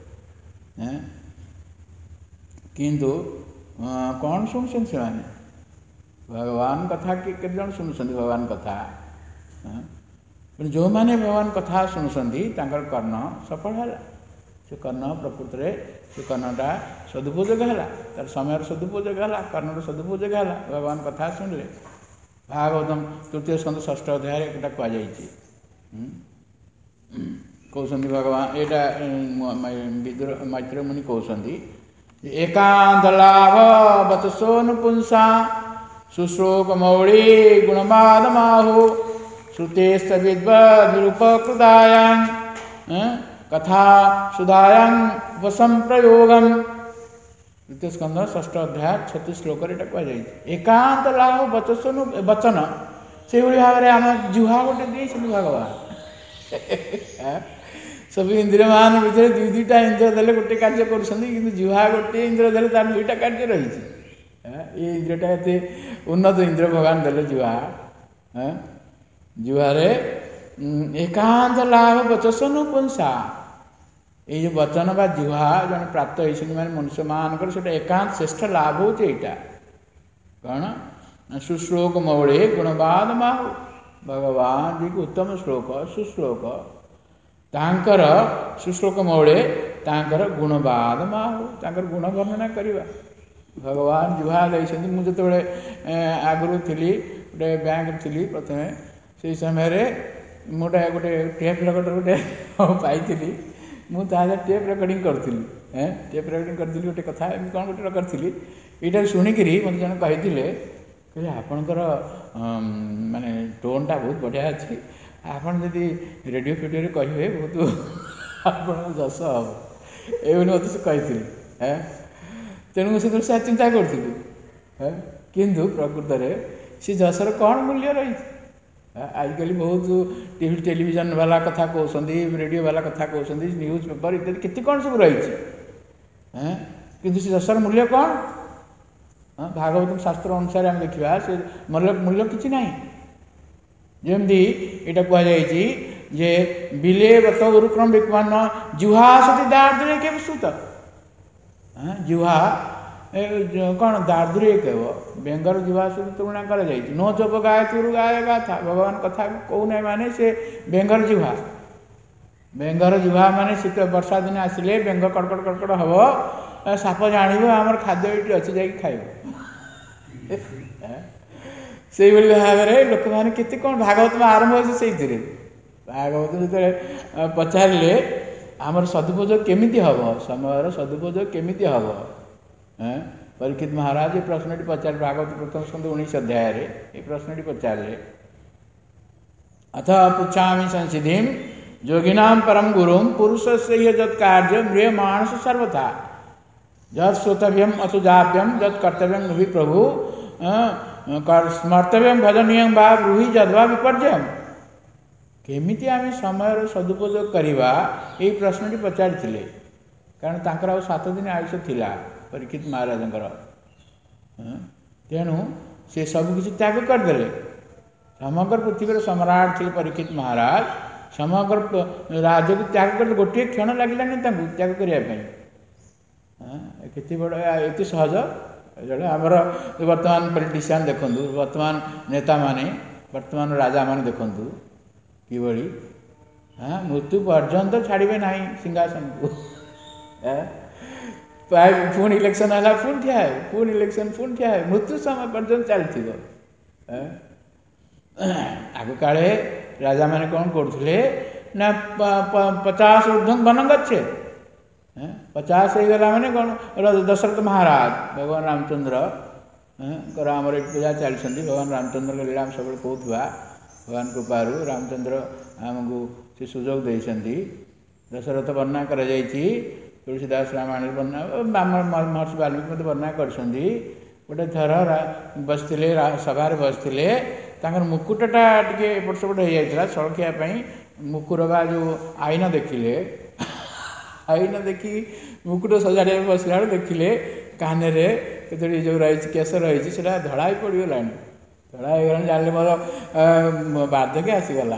किंतु कौन शुणुं से भगवान कथा केते जन शुणुं भगवान कथा जो मैंने भगवान कथा शुणुं कर्ण सफल है से कर्ण प्रकृत से कर्णटा सदुपयोग है तार समय सदुपयोग है कर्णर सदुपयोग है भगवान कथा शुणिले भागवतम तृतीय स्कंद षष्ठ अध्याय एक कहुई कहते भगवान यहाँ मैत्र मुनि कहते एकांत लाभ बतसोन पुंसा शुश्लोक मौड़ी गुणवाद माहु श्रुतेस्त विद्वद्निरुपकृतायां कथा सुधायां उपसंप्रयोगम द्वितीय स्कंद षष्ठ अध्याय 36 श्लोक कहुई एकांत लाभ बचन वचन से भाव में आम जुहा गोटे दिए भगवान सब इंद्रिय मान भर दुईटा इंद्र देले गोटे कार्य कर जुहा गोटे इंद्र देले तार दुईटा कार्य रही ये इंद्रटा एते उन्नत इंद्र भगवान देले जुहा जुहारे एकांत लाभ बचन पुंसा ये जो वचन बा जुहा जन प्राप्त होती मैंने मनुष्य मानकर से एकांत श्रेष्ठ लाभ होता यहाँ कौन सुश्लोक मौड़े गुणवाद माहु भगवान जी को उत्तम श्लोक सुश्लोक तांकर सुश्लोक मौड़े तांकर गुणवाद माहु तांकर गुण वर्णना करवा भगवान जुहा देते मुझे जो आगुरी थी गोटे बैंक थी प्रथम से समय मोटा गोटे टेप रेकर्डर गोटे पाई मुझे टेप रेकर्डिंग करी टेप रेकर्डिंग करी गोटे कथा कौन गोटे करी यहाँ शुणिकी मत जन कही आपणकर माने टोनटा बहुत बढ़िया अच्छी आपड़ जदि रेडियो फेडियो कहे बहुत आप जस हम ये मत से कही तेणु से चिंता करी किंतु प्रकृत में सी जसर कौन मूल्य रही आजिकल बहुत टीवी टेलीविजन वाला कथा कहते रेडियो वाला कथा कहते न्यूज पेपर इत्यादि केते कौन सब रही किंतु से जसर मूल्य कौन भागवत शास्त्र अनुसार आम देखा से मूल्य किसी ना जमी यहाँ कहुई जे बिले बत उरुक्रम विक्रम जुहा सती दार्दे के सुत जुहा କ'ଣ ଦାର୍ଦୁରିକ ହେବ। ବେଙ୍ଗର ଜିହ୍ୱା ସହିତ ତୁଳନା କରାଯାଇଛି। ନ ଚୋପ ଗାୟତ୍ରୀରୁ ଗାୟ ଗାଥା, ଭଗବାନ କଥା କହୁନାହିଁ ମାନେ ସେ ବେଙ୍ଗର ଜିହ୍ୱା। ବେଙ୍ଗର ଜିହ୍ୱା ମାନେ ଶୀତ ବର୍ଷା ଦିନ ଆସିଲେ ବେଙ୍ଗ କଡ଼କଡ଼ କଡ଼କଡ଼ ହେବ, ସାପ ଜାଣିବ ଆମର ଖାଦ୍ୟ ଏଇଠି ଅଛି, ଯାଇକି ଖାଇବ। ସେଇଭଳି ଭାବରେ ଲୋକମାନେ କେତେ କ'ଣ ଭାଗବତ ଆରମ୍ଭ ହେଉଛି ସେଇଥିରେ। ଭାଗବତ ଯେତେବେଳେ ପଚାରିଲେ ଆମର ସଦୁପଯୋଗ କେମିତି ହେବ, ସମୟର ସଦୁପଯୋଗ କେମିତି ହେବ, ପରୀକ୍ଷିତ ମହାରାଜ ଏ ପ୍ରଶ୍ନଟି ପଚାରିଲେ। ଭାଗବତ ପ୍ରଥମ ସ୍କନ୍ଧ 19 ଅଧ୍ୟାୟରେ ଏ ପ୍ରଶ୍ନଟି ପଚାରିଲେ। ଅଥ ପୃଚ୍ଛାମି ସଂସିଧିଂ ଯୋଗିନାಂ ପରମ ଗୁରୁଂ ପୁରୁଷସ୍ୟ ଯତ୍ କାର୍ଯ୍ୟ ମ୍ରିୟମାଣସ ସର୍ବଥା ଯତ୍ ଶ୍ରୋତବ୍ୟಂ ଅସୁଜାପ୍ୟಂ ଯତ୍ କର୍ତ୍ତବ୍ୟଂ ନୁହି ପ୍ରଭୁ ସ୍ମର୍ତ୍ତବ୍ୟଂ ଭଜନୀୟଂ ବା ବ୍ରୁହି ଯଦ୍වා ବିପର୍ଯ୍ୟୟଂ। କେମିତି ଆମେ ସମୟର ସଦୁପଯୋଗ କରିବା ଏଇ ପ୍ରଶ୍ନଟି ପଚାରିଥିଲେ। କାରଣ ତାଙ୍କର ଆଉ 7 ଦିନ ଆୟୁଷ ଥିଲା ପରୀକ୍ଷିତ ମହାରାଜଙ୍କର। ତେଣୁ ସେ ସବୁକିଛି ତ୍ୟାଗ କରିଦେଲେ। ସମଗ୍ର ପୃଥିବୀର ସମ୍ରାଟ ଥିଲେ ପରୀକ୍ଷିତ ମହାରାଜ। ସମଗ୍ର ରାଜ୍ୟକୁ ତ୍ୟାଗ କରିଦେଲେ। ଗୋଟିଏ କ୍ଷଣ ଲାଗିଲାନି ତାଙ୍କୁ ତ୍ୟାଗ କରିବା ପାଇଁ। କେତେ ବଡ଼, ଏତେ ସହଜ। ଜଣେ ଆମର ବର୍ତ୍ତମାନ ପଲିଟିସିଆନ୍ ଦେଖନ୍ତୁ, ବର୍ତ୍ତମାନ ନେତାମାନେ, ବର୍ତ୍ତମାନ ରାଜାମାନେ ଦେଖନ୍ତୁ କିଭଳି ମୃତ୍ୟୁ ପର୍ଯ୍ୟନ୍ତ ଛାଡ଼ିବେ ନାହିଁ ସିଂହାସନକୁ। ପୁଣି ଇଲେକ୍ସନ୍ ହେଲା, ପୁଣି ଠିଆ ହେବେ, ପୁଣି ଇଲେକ୍ସନ୍, ପୁଣି ଠିଆ ହେବେ, ମୃତ୍ୟୁ ସମୟ ପର୍ଯ୍ୟନ୍ତ ଚାଲିଥିବ। ଆଗକାଳେ ରାଜାମାନେ କ'ଣ କରୁଥିଲେ ନା 50 ଊର୍ଦ୍ଧ୍ୱଂ ବନଂ ଗଚ୍ଛେତ୍। 50 ହେଇଗଲା ମାନେ କ'ଣ, ଦଶରଥ ମହାରାଜ ଭଗବାନ ରାମଚନ୍ଦ୍ର ଆମର ଏଠି ପୂଜା ଚାଲିଛନ୍ତି। ଭଗବାନ ରାମଚନ୍ଦ୍ରଙ୍କ ଲୀଳା ଆମେ ସବୁବେଳେ କହୁଥିବା। ଭଗବାନ କୃପାରୁ ରାମଚନ୍ଦ୍ର ଆମକୁ ସେ ସୁଯୋଗ ଦେଇଛନ୍ତି। ଦଶରଥ ବର୍ଣ୍ଣନା କରାଯାଇଛି, ତୁଳସୀଦାସ ରାମାୟଣରେ ବର୍ଣ୍ଣନା, ମହର୍ଷି ବାଲ୍ମୀକି ମଧ୍ୟ ବର୍ଣ୍ଣନା କରିଛନ୍ତି। ଗୋଟେ ଥର ବସିଥିଲେ, ସଭାରେ ବସିଥିଲେ, ତାଙ୍କର ମୁକୁଟଟା ଟିକେ ଏପଟ ସେପଟ ହେଇଯାଇଥିଲା ସଳଖିବା ପାଇଁ। ମୁକୁଟ ବା ଯେଉଁ ଆଇନା ଦେଖିଲେ, ଆଇନା ଦେଖି ମୁକୁଟ ସଜାଡ଼ିବା ପାଇଁ ବସିଲା ବେଳକୁ ଦେଖିଲେ କାନରେ କେତେଟି ଯେଉଁ ରହିଛି କେଶ ରହିଛି ସେଟା ଧଳା ହେଇ ପଡ଼ିଗଲାଣି। ଧଳା ହେଇଗଲାଣି, ଜାଣିଲେ ମୋର ବାର୍ଦ୍ଧକ୍ୟ ଆସିଗଲା।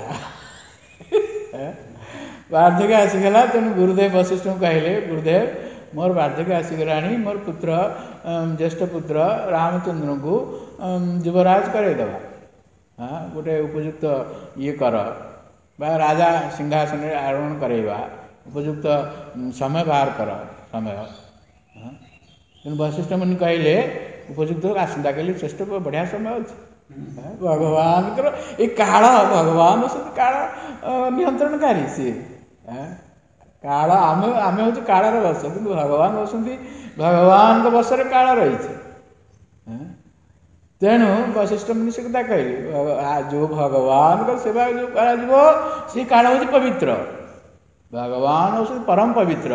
ବାର୍ଦ୍ଧକ୍ୟ ଆସିଗଲା। ତେଣୁ ଗୁରୁଦେବ ବଶିଷ୍ଠଙ୍କୁ କହିଲେ, ଗୁରୁଦେବ ମୋର ବାର୍ଦ୍ଧକ୍ୟ ଆସିଗଲାଣି, ମୋର ପୁତ୍ର, ଜ୍ୟେଷ୍ଠ ପୁତ୍ର ରାମଚନ୍ଦ୍ରଙ୍କୁ ଯୁବରାଜ କରାଇଦେବା। ଗୋଟେ ଉପଯୁକ୍ତ ଇଏ କର, ବା ରାଜା ସିଂହାସନରେ ଆରୋହଣ କରାଇବା, ଉପଯୁକ୍ତ ସମୟ ବାହାର କର, ସମୟ। ତେଣୁ ବଶିଷ୍ଠ ମୁନି କହିଲେ ଉପଯୁକ୍ତ ଆସନ୍ତାକାଲି ଶ୍ରେଷ୍ଠ, ବଢ଼ିଆ ସମୟ ଅଛି। ଭଗବାନଙ୍କର ଏ କାଳ, ଭଗବାନ ହେଉଛନ୍ତି କାଳ ନିୟନ୍ତ୍ରଣକାରୀ। ସିଏ କାଳ, ଆମେ ହେଉଛୁ କାଳର ବଶ, କିନ୍ତୁ ଭଗବାନ ହେଉଛନ୍ତି, ଭଗବାନଙ୍କ ବଶରେ କାଳ ରହିଛି। ତେଣୁ ବଶିଷ୍ଠ ମୁନି ସେ କଥା କହିଲେ, ଯେଉଁ ଭଗବାନଙ୍କ ସେବା ଯେଉଁ କରାଯିବ ସେ କାଳ ହେଉଛି ପବିତ୍ର। ଭଗବାନ ହେଉଛନ୍ତି ପରମ ପବିତ୍ର।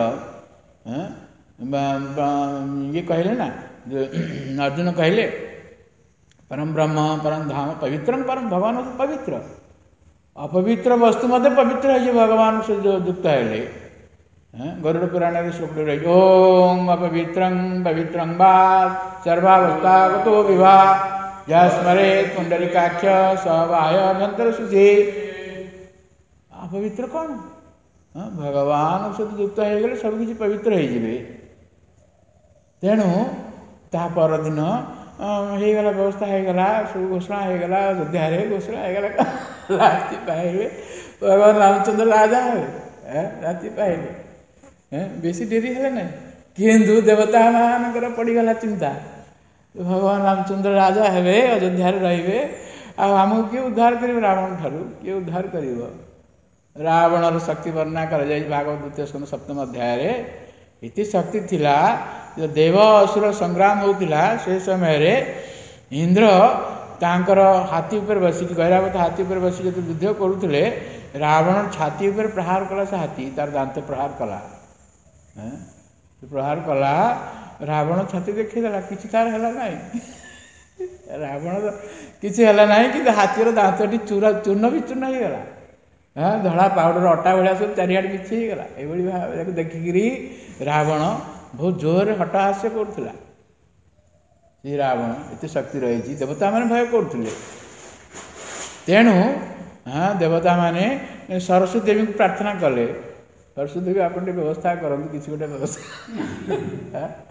ଇଏ କହିଲେ ନା, ଅର୍ଜୁନ କହିଲେ ପରମ ବ୍ରହ୍ମ ପରମ ଧାମ ପବିତ୍ରଂ ପରମ, ଭଗବାନ ହେଉଛନ୍ତି ପବିତ୍ର। ଅପବିତ୍ର ବସ୍ତୁ ମଧ୍ୟ ପବିତ୍ର ହେଇଯିବ ଭଗବାନ ସେ ଯୁକ୍ତ ହେଲେ। ଗରୁଡ଼ ପୁରାଣରେ ଶ୍ଲୋକଟି ରହିଛି, ଓଂ ଅପବିତ୍ରଂ ପବିତ୍ରଂ ବା ସର୍ବାବସ୍ଥାଗତୋ ବିଭା ଯା ସ୍ମରେତ୍ ପୁଣ୍ଡରୀକାକ୍ଷ ସ ବାହ୍ୟ ଅଭ୍ୟନ୍ତର ଶୁଚି। ଅପବିତ୍ର କ'ଣ? ଭଗବାନ ସହିତ ଯୁକ୍ତ ହେଇଗଲେ ସବୁକିଛି ପବିତ୍ର ହେଇଯିବେ। ତେଣୁ ତା ପରଦିନ ହେଇଗଲା, ବ୍ୟବସ୍ଥା ହେଇଗଲା, ସବୁ ଘୋଷଣା ହେଇଗଲା, ଅଯୋଧ୍ୟାରେ ଘୋଷଣା ହେଇଗଲା। ରାତି ପାଇଲେ ଭଗବାନ ରାମଚନ୍ଦ୍ର ରାଜା ହେବେ। ରାତି ପାଇଲେ, ବେଶୀ ଡେରି ହେଲେ ନାହିଁ। କିନ୍ତୁ ଦେବତା ମାନଙ୍କର ପଡ଼ିଗଲା ଚିନ୍ତା, ଭଗବାନ ରାମଚନ୍ଦ୍ର ରାଜା ହେବେ, ଅଯୋଧ୍ୟାରେ ରହିବେ, ଆଉ ଆମକୁ କିଏ ଉଦ୍ଧାର କରିବ ରାବଣ ଠାରୁ? କିଏ ଉଦ୍ଧାର କରିବ? ରାବଣର ଶକ୍ତି ବର୍ଣ୍ଣନା କରାଯାଇଛି ଭାଗବତ ଦ୍ୱିତୀୟ ସ୍କନ୍ଧ 7ମ ଅଧ୍ୟାୟରେ। ଏତେ ଶକ୍ତି ଥିଲା, ଦେବ ଅସୁର ସଂଗ୍ରାମ ହେଉଥିଲା ସେ ସମୟରେ ଇନ୍ଦ୍ର ତାଙ୍କର ହାତୀ ଉପରେ ବସିକି, ଗୈରାବତ ହାତୀ ଉପରେ ବସିକି ଯେତେ ଯୁଦ୍ଧ କରୁଥିଲେ, ରାବଣ ଛାତି ଉପରେ ପ୍ରହାର କଲା। ସେ ହାତୀ ତାର ଦାନ୍ତ ପ୍ରହାର କଲା, ପ୍ରହାର କଲା। ରାବଣ ଛାତି ଦେଖେଇଦେଲା, କିଛି ତାର ହେଲା ନାହିଁ। ରାବଣର କିଛି ହେଲା ନାହିଁ, କିନ୍ତୁ ହାତୀର ଦାନ୍ତଟି ଚୂର୍ଣ୍ଣ ବିଚୂର୍ଣ୍ଣ ହେଇଗଲା। ଧଳା ପାଉଡ଼ର ଅଟା ଭଳିଆ ସବୁ ଚାରିଆଡ଼େ ବିଛି ହେଇଗଲା। ଏଭଳି ଭାବେ ତାକୁ ଦେଖିକିରି ରାବଣ ବହୁତ ଜୋରରେ ହଟହାସ୍ୟ କରୁଥିଲା। ସେ ରାବଣ ଏତେ ଶକ୍ତି ରହିଛି, ଦେବତାମାନେ ଭୟ କରୁଥିଲେ। ତେଣୁ ଦେବତାମାନେ ସରସ୍ୱତୀ ଦେବୀଙ୍କୁ ପ୍ରାର୍ଥନା କଲେ, ସରସ୍ୱତୀ ଦେବୀ ଆପଣ ଟିକେ ବ୍ୟବସ୍ଥା କରନ୍ତୁ, କିଛି ଗୋଟେ ବ୍ୟବସ୍ଥା।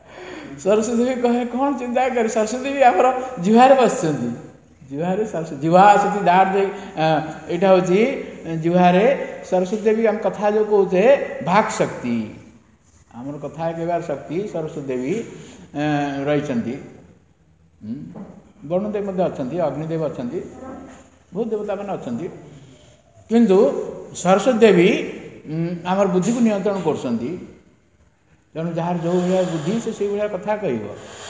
ସରସ୍ୱତୀ ଦେବୀ କହେ କ'ଣ ଚିନ୍ତା କରି, ସରସ୍ୱତୀ ଦେବୀ ଆମର ଜିହ୍ୱାରେ ବସିଛନ୍ତି, ଜିହ୍ୱାରେ ସରସ୍ୱତୀ ଜିହ୍ୱା ସେଠି ଦାଟ ଏଇଟା ହେଉଛି ଜିହ୍ୱାରେ ସରସ୍ୱତୀ ଦେବୀ। ଆମେ କଥା ଯେଉଁ କହୁଛେ ଭାକ୍ ଶକ୍ତି, ଆମର କଥା କହିବାର ଶକ୍ତି ସରସ୍ୱତୀ ଦେବୀ ରହିଛନ୍ତି। ବରୁଣଦେବ ମଧ୍ୟ ଅଛନ୍ତି, ଅଗ୍ନିଦେବ ଅଛନ୍ତି, ବହୁତ ଦେବତାମାନେ ଅଛନ୍ତି, କିନ୍ତୁ ସରସ୍ୱତୀ ଦେବୀ ଆମର ବୁଦ୍ଧିକୁ ନିୟନ୍ତ୍ରଣ କରୁଛନ୍ତି। ତେଣୁ ଯାହାର ଯେଉଁ ଭଳିଆ ବୁଦ୍ଧି ସେ ସେଇଭଳିଆ କଥା କହିବ।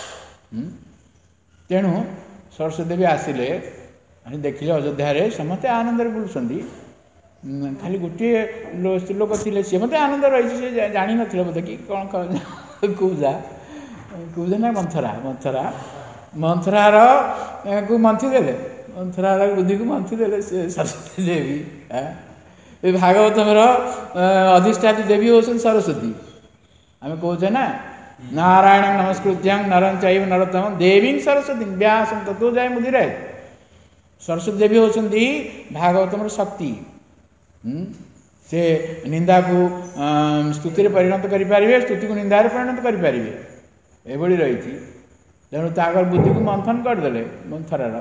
ତେଣୁ ସରସ୍ୱତୀ ଦେବୀ ଆସିଲେ, ଦେଖିଲେ ଅଯୋଧ୍ୟାରେ ସମସ୍ତେ ଆନନ୍ଦରେ ବୁଲୁଛନ୍ତି, ଖାଲି ଗୋଟିଏ ସ୍ତ୍ରୀ ଲୋକ ଥିଲେ, ସିଏ ମଧ୍ୟ ଆନନ୍ଦ ରହିଛି, ସେ ଜାଣିନଥିଲେ ବୋଧେ କି କ'ଣ କୁଜା ନା ମନ୍ଥରାର କୁ ମନ୍ଥି ଦେଲେ, ମନ୍ଥରାର ବୁଦ୍ଧିକୁ ମନ୍ଥି ଦେଲେ ସେ ସରସ୍ୱତୀ ଦେବୀ। ଏ ଭାଗବତର ଅଧିଷ୍ଠାତ୍ରୀ ଦେବୀ ହେଉଛନ୍ତି ସରସ୍ୱତୀ। ଆମେ କହୁଛେ ନା ନାରାୟଣ ନମସ୍କୃତ୍ୟଂ ନରଂ ଚୈବ ନରୋତ୍ତମଂ ଦେବୀଂ ସରସ୍ୱତୀ ବ୍ୟାସଂ ତतो ଜୟମୁଦୀରୟେତ୍। ସରସ୍ୱତୀ ଦେବୀ ହେଉଛନ୍ତି ଭାଗବତର ଶକ୍ତି। ସେ ନିନ୍ଦାକୁ ସ୍ତୁତିରେ ପରିଣତ କରିପାରିବେ, ସ୍ତୁତିକୁ ନିନ୍ଦାରେ ପରିଣତ କରିପାରିବେ, ଏଭଳି ରହିଛି। ତେଣୁ ତାଙ୍କର ବୁଦ୍ଧିକୁ ମନ୍ଥନ କରିଦେଲେ ମନ୍ଥରାର।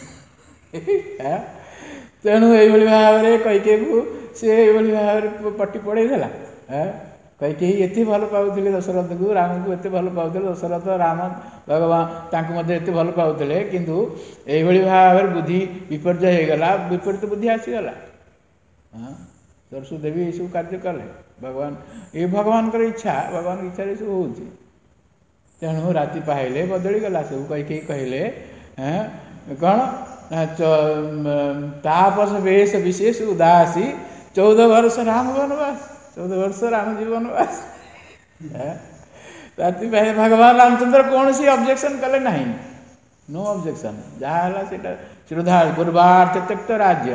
ତେଣୁ ଏଇଭଳି ଭାବରେ କୈକେୟୀକୁ ସେ ଏଇଭଳି ଭାବରେ ପଟି ପଡ଼େଇ ଦେଲା। କୈକେୟୀ ଏତେ ଭଲ ପାଉଥିଲେ ଦଶରଥକୁ, ରାମକୁ ଏତେ ଭଲ ପାଉଥିଲେ, ଦଶରଥ ରାମ ଭଗବାନ ତାଙ୍କୁ ମଧ୍ୟ ଏତେ ଭଲ ପାଉଥିଲେ, କିନ୍ତୁ ଏଇଭଳି ଭାବରେ ବୁଦ୍ଧି ବିପର୍ଯ୍ୟୟ ହେଇଗଲା, ବିପରୀତ ବୁଦ୍ଧି ଆସିଗଲା। ସରସ୍ୱତୀ ଦେବୀ ଏସବୁ କାର୍ଯ୍ୟ କଲେ। ଭଗବାନ ଏ ଭଗବାନଙ୍କର ଇଚ୍ଛା, ଭଗବାନଙ୍କ ଇଚ୍ଛାରେ ଏସବୁ ହେଉଛି। ତେଣୁ ରାତି ପାହିଲେ ବଦଳିଗଲା ସବୁ। କୈକେୟୀ କହିଲେ କ'ଣ ତାପସ ବେଶ ବିଶେଷ ଉଦାସୀ 14 ବର୍ଷ ରାମ ବନବାସ, 14 ବର୍ଷ ରାମ ଜୀବନବାସ। ରାତି ପାହିଲେ ଭଗବାନ ରାମଚନ୍ଦ୍ର କୌଣସି ଅବଜେକ୍ସନ୍ କଲେ ନାହିଁ, ନୋ ଅବଜେକ୍ସନ୍, ଯାହା ହେଲା ସେଇଟା ଶ୍ରଦ୍ଧା। ଗୁରୁବାର୍ଥ ତ୍ୟକ୍ତ ରାଜ୍ୟ,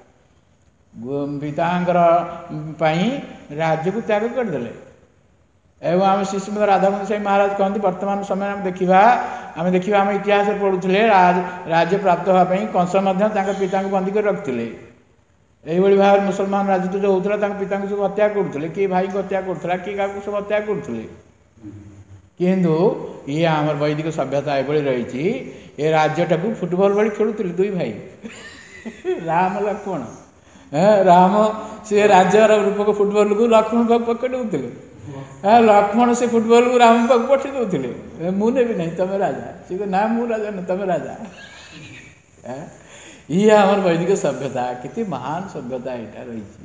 ପିତାଙ୍କର ପାଇଁ ରାଜ୍ୟକୁ ତ୍ୟାଗ କରିଦେଲେ। ଏବଂ ଆମେ ଶ୍ରୀଶ୍ରୀମଦ ରାଧାମୋହନ ସ୍ୱାମୀ ମହାରାଜ କହନ୍ତି, ବର୍ତ୍ତମାନ ସମୟରେ ଆମେ ଦେଖିବା ଆମେ ଇତିହାସରେ ପଢ଼ୁଥିଲେ, ରାଜ୍ୟ ପ୍ରାପ୍ତ ହେବା ପାଇଁ କଂସ ମଧ୍ୟ ତାଙ୍କ ପିତାଙ୍କୁ ବନ୍ଦୀ କରି ରଖିଥିଲେ। ଏଇଭଳି ଭାବରେ ମୁସଲମାନ ରାଜତ୍ୱ ଯେଉଁ ହେଉଥିଲା, ତାଙ୍କ ପିତାଙ୍କୁ ସବୁ ହତ୍ୟା କରୁଥିଲେ, କିଏ ଭାଇଙ୍କୁ ହତ୍ୟା କରୁଥିଲା, କିଏ କାହାକୁ ସବୁ ହତ୍ୟା କରୁଥିଲେ। କିନ୍ତୁ ଇଏ ଆମର ବୈଦିକ ସଭ୍ୟତା ଏଭଳି ରହିଛି, ଏ ରାଜ୍ୟଟାକୁ ଫୁଟବଲ ଭଳି ଖେଳୁଥିଲେ ଦୁଇ ଭାଇ, ରାମ ଲକ୍ଷ୍ମଣ। ରାମ ସେ ରାଜ୍ୟର ରୂପକ ଫୁଟବଲକୁ ଲକ୍ଷ୍ମଣ ପାଖକୁ ପକେଇ ଦେଉଥିଲେ, ଲକ୍ଷ୍ମଣ ସେ ଫୁଟବଲକୁ ରାମ ପାଖକୁ ପଠେଇ ଦେଉଥିଲେ, ମୁଁ ନେବି ନାହିଁ, ତମେ ରାଜା। ସେ ନା ମୁଁ ରାଜା ନାହିଁ, ତମେ ରାଜା। ଇଏ ଆମର ବୈଦିକ ସଭ୍ୟତା, କେତେ ମହାନ ସଭ୍ୟତା ଏଇଟା ରହିଛି।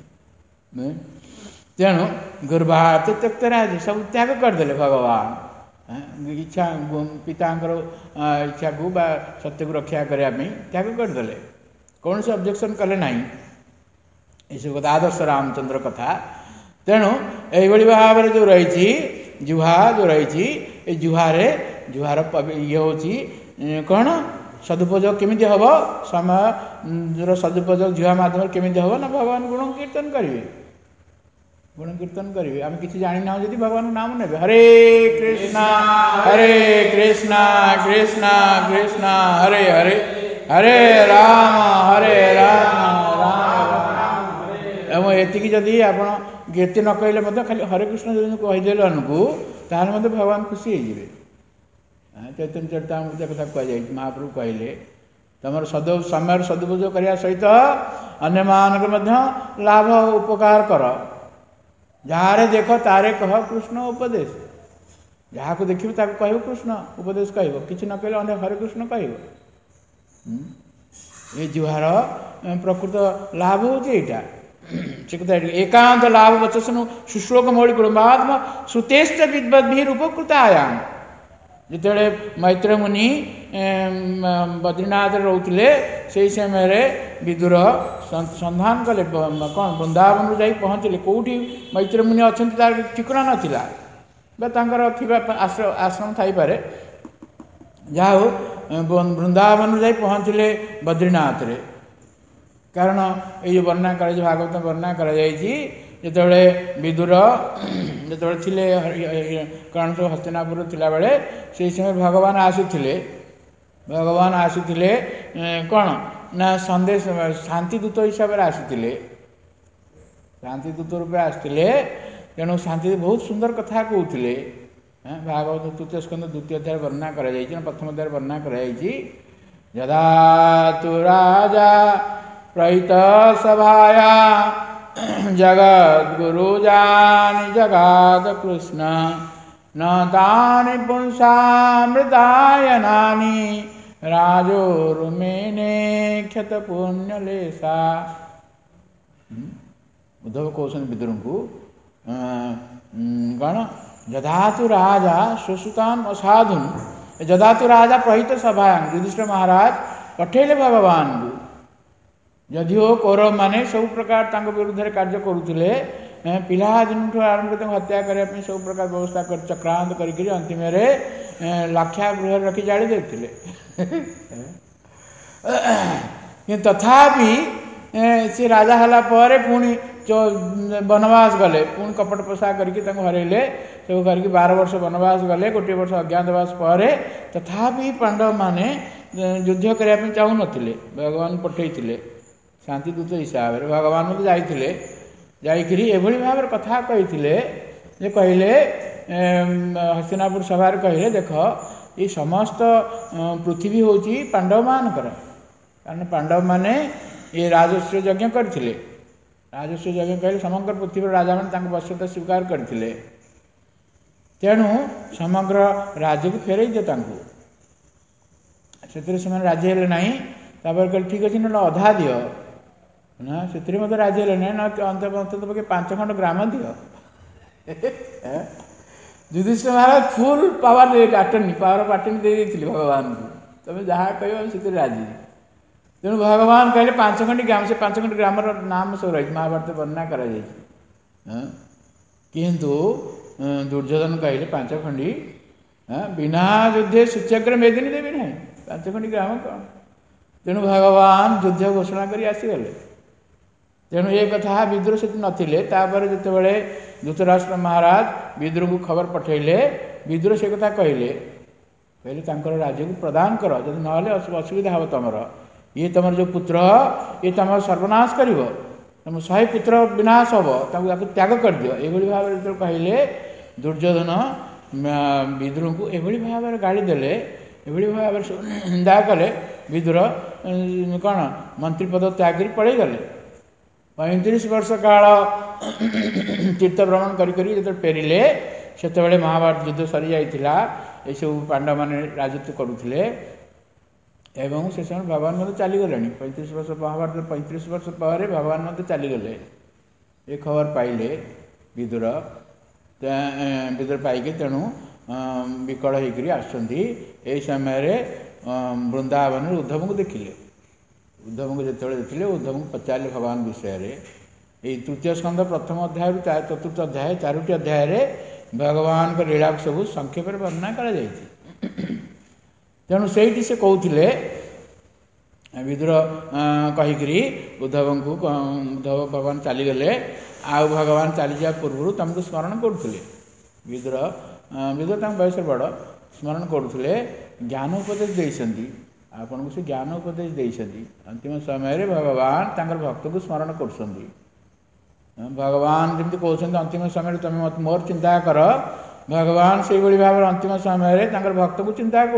ତେଣୁ ଗୁରୁବାର୍ଥ ତ୍ୟକ୍ତ ରାଜ୍ୟ, ସବୁ ତ୍ୟାଗ କରିଦେଲେ ଭଗବାନ। ଇଚ୍ଛା ପିତାଙ୍କର ଇଚ୍ଛାକୁ ବା ସତ୍ୟକୁ ରକ୍ଷା କରିବା ପାଇଁ ତ୍ୟାଗ କରିଦେଲେ, କୌଣସି ଅବଜେକ୍ସନ୍ କଲେ ନାହିଁ। ଏସବୁ କଥା ଆଦର୍ଶ ରାମଚନ୍ଦ୍ର କଥା। ତେଣୁ ଏଇଭଳି ଭାବରେ ଯେଉଁ ରହିଛି ଜିହ୍ୱା ଯେଉଁ ରହିଛି, ଏ ଜୁହାର ଇଏ ହେଉଛି କ'ଣ ସଦୁପଯୋଗ କେମିତି ହେବ, ସମୟର ସଦୁପଯୋଗ ଜିହ୍ୱା ମାଧ୍ୟମରେ କେମିତି ହେବ ନା ଭଗବାନ ଗୁଣ କୀର୍ତ୍ତନ କରିବେ, ଗୁଣ କୀର୍ତ୍ତନ କରିବେ। ଆମେ କିଛି ଜାଣିନାହୁଁ ଯଦି ଭଗବାନଙ୍କ ନାମ ନେବେ, ହରେ କୃଷ୍ଣ କୃଷ୍ଣ କୃଷ୍ଣ ହରେ ହରେ, ହରେ ରାମ ରାମ ରାମ। ଏବଂ ଏତିକି ଯଦି ଆପଣ ଏତେ ନ କହିଲେ ମଧ୍ୟ ଖାଲି ହରେ କୃଷ୍ଣ ଯଦି କହିଦେଲେ ଅନକୁ, ତାହେଲେ ମଧ୍ୟ ଭଗବାନ ଖୁସି ହେଇଯିବେ। ଚୈତନ୍ୟ ଚରିତାମୃତ କଥା କୁହାଯାଇଛି, ମହାପ୍ରଭୁ କହିଲେ ତୁମର ସମୟର ସଦୁପଯୋଗ କରିବା ସହିତ ଅନ୍ୟମାନଙ୍କୁ ମଧ୍ୟ ଲାଭ ଉପକାର କର। ଯାହାରେ ଦେଖ ତାରେ କହ କୃଷ୍ଣ ଉପଦେଶ, ଯାହାକୁ ଦେଖିବ ତାକୁ କହିବ କୃଷ୍ଣ ଉପଦେଶ କହିବ, କିଛି ନ କହିଲେ ଅନ୍ୟ ହରେ କୃଷ୍ଣ କହିବ। ଏ ଜିହ୍ୱାର ପ୍ରକୃତ ଲାଭ ହେଉଛି ଏଇଟା। ସେ କଥା ଏକାନ୍ତ ଲାଭ ବଚସନ ସୁଶ୍ଲୋକ ମୌଳିକ ମହାତ୍ମ ଶ୍ରୁତେଶ୍ଚ ବିଦ୍ବଦ୍ଭିର୍ ଉପକୃତ ଆୟାମ। ଯେତେବେଳେ ମୈତ୍ର ମୁନି ବଦ୍ରୀନାଥରେ ରହୁଥିଲେ, ସେହି ସମୟରେ ବିଦୁର ସନ୍ଧାନ କଲେ, କ'ଣ ବୃନ୍ଦାବନରୁ ଯାଇ ପହଞ୍ଚିଲେ, କେଉଁଠି ମୈତ୍ର ମୁନି ଅଛନ୍ତି ତାର ଠିକଣା ନଥିଲା, ବା ତାଙ୍କର ଥିବା ଆଶ୍ରମ ଥାଇପାରେ। ଯାହା ହଉ ବୃନ୍ଦାବନରୁ ଯାଇ ପହଞ୍ଚିଲେ ବଦ୍ରୀନାଥରେ। କାରଣ ଏଇ ଯେଉଁ ବର୍ଣ୍ଣନା କରାଯାଇଛି, ଭାଗବତ ବର୍ଣ୍ଣନା କରାଯାଇଛି, ଯେତେବେଳେ ବିଦୁର ଯେତେବେଳେ ଥିଲେ କ'ଣ ସବୁ ହସ୍ତିନାପୁର ଥିଲାବେଳେ, ସେହି ସମୟରେ ଭଗବାନ ଆସିଥିଲେ କ'ଣ ନା ସନ୍ଦେଶ ଶାନ୍ତି ଦୂତ ହିସାବରେ ଆସିଥିଲେ, ଶାନ୍ତି ଦୂତ ରୂପେ ଆସିଥିଲେ। ତେଣୁ ଶାନ୍ତି ବହୁତ ସୁନ୍ଦର କଥା କହୁଥିଲେ, भागवत तृतीय स्कंद द्वितीय अध्याय वर्णना कराଯାଇଛି ना प्रथम अध्याय वर्णना कराଯାଇଛି। यदा तु राजा प्रहित सभाया जगद्गुरुजानि जगाद कृष्ण न तानि पुंसामृतायनानि राजोरुमेने क्षत पुण्यलेशा। उद्धव कौशल विदुर को कौन जदातु राजा सुसुतान असाधुन जदातु राजा प्रहित सभायां युधिष्ठिर महाराज पठेले भगवान को जदिओ कौरव माने सब प्रकार तांको विरुद्ध कार्य करुले पिला दिन आरंभ कर हत्या करने सब प्रकार व्यवस्था कर चक्रांत करी अंतिम लाक्षा गृह रखी जाड़ी देते तथापि से राजा हला पर पुणी जो वनवास गले पुणी कपट प्रसा करके हरइले सब करके 12 वर्ष वनवास गले गोटे वर्ष अज्ञातवास पर तथापि पांडव माने युद्ध करने चाहू नथिले भगवान पठेइथिले शांतिदूत हिसाब से भगवान मत जाइथिले जाइकरी एभली भाव कथा कहिथिले जे कहले हस्तिनापुर सभा कहले देख ये समस्त पृथ्वी होची पांडव मानकर कारण पांडव माने ये राजस्व यज्ञ करथिले राजस्व यज्ञ कहले समग्र पृथ्वी राजा माने वश्यता स्वीकार करथिले तेणु समग्र राज्य को फेरई दे तांको से राजी हेले नहीं तापर कहले ठीक अच्छे ना अधा दियो ना से मत राजी हेले नहीं ना अंत 5 खंड ग्राम दियो युधिष्ठिर महाराज फुल पावर पावर पाटन दे भगवान को तुम जहाँ कह राजी तेणु भगवान कहले 5 खंड ग्राम से 5 खंड ग्राम नाम सब रही महाभारत वर्णना कर किंतु दुर्योधन कहले 5 खंडी बिना युद्धे सूच्यग्र मेदिनी देवी ना 5 खंडी ग्राम कौन तेणु भगवान युद्ध घोषणा कर आसीगले तेणु ये कथा विदुर से नथिले तापर जितेबाला धृतराष्ट्र महाराज विदुर को खबर पठेले विदुर से कथा कहले राज्य को प्रदान कर जब ना असुविधा हम तुमर ये तुम जो पुत्र ये तुम सर्वनाश कर तुम 100 पुत्र विनाश हम त्याग कर दियो ये भाव जो कहले दुर्योधन विदुर को ये भाव गाड़ी देले ये भाव निंदा कले विदुर कौन मंत्री पद त्याग कर पड़े गले 35 वर्ष काल तीर्थ भ्रमण करी फेरिले से महाभारत युद्ध सरी जाइथिला ये सब पांडव माने राजत्व करुले एवं से समय भगवान मत चलीगले 35 वर्ष महाभारत 35 वर्ष पर भगवान मत चलीगले ये खबर पाइले विदुर विदुर पाइके तेणु विकल होकर आसुँच समय वृंदावन उद्धव को देखिले उद्धव को जो देखिले उद्धव को पचारे भगवान विषय ये तृतीय स्कंद प्रथम अध्याय चतुर्थ अध्याय 4टी अध्याय भगवान का लीला सब संक्षेप वर्णना कर तेणु से कहते विदुर कहीकि उद्धव को उद्धव भगवान चलीगले आउ भगवान चली जा पूर्व तुमको स्मरण करुले विदुर विदुर बयस बड़ स्मरण करुले ज्ञान उपदेश देते आपन को से ज्ञान उपदेश देते अंतिम समय भगवान तांकर भक्त को स्मरण कर भगवान जमी कहते अंतिम समय तुम मोर चिंता कर भगवान से भाव अंतिम समय भक्त को चिंता कर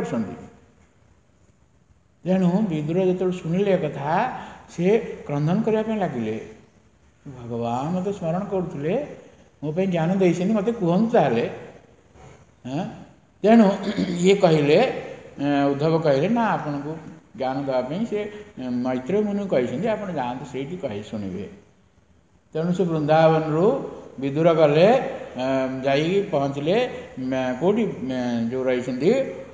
तेणु विदुर जो शुणिले कथा से क्रंदन करने लगिले भगवान मत स्मरण करुले मोप ज्ञान देते मत कहतु ताले तेणु ये कहले उद्धव कहले ना आपन को ज्ञान देवाई से मैत्रेय मुनि कहते आप जातु से कही शुणे तेणु से वृंदावन रु विदुर गले जा पहुँचले कौटी जो रही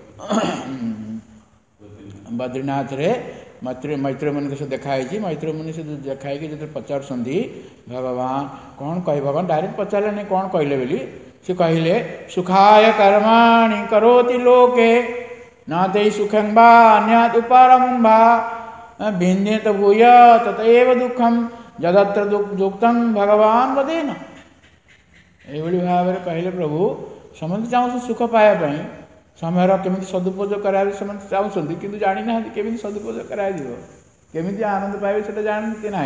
बद्रीनाथ रे मैत्रेय मुनि से देखाई मैत्रेय मुनि से देखाई जो पचार भगवान कौन कह भगवान डायरेक्ट पचारे नहीं कौन कहले बोली से कहले सुखाय कर्माणि करोति लोके न ते सुखं वा अन्यात् उपरं वा भिन्येत भूय ततएव दुखम जदत्र दुक्तं भगवान वदेन ये भाव में कहले प्रभु समस्त चाहूँ सुख पायापी समय केमी सदुपयोग कराए समस्त चाहते कि जानी ना केमी सदुपयोग कराई आनंद पाइबे से जानते ना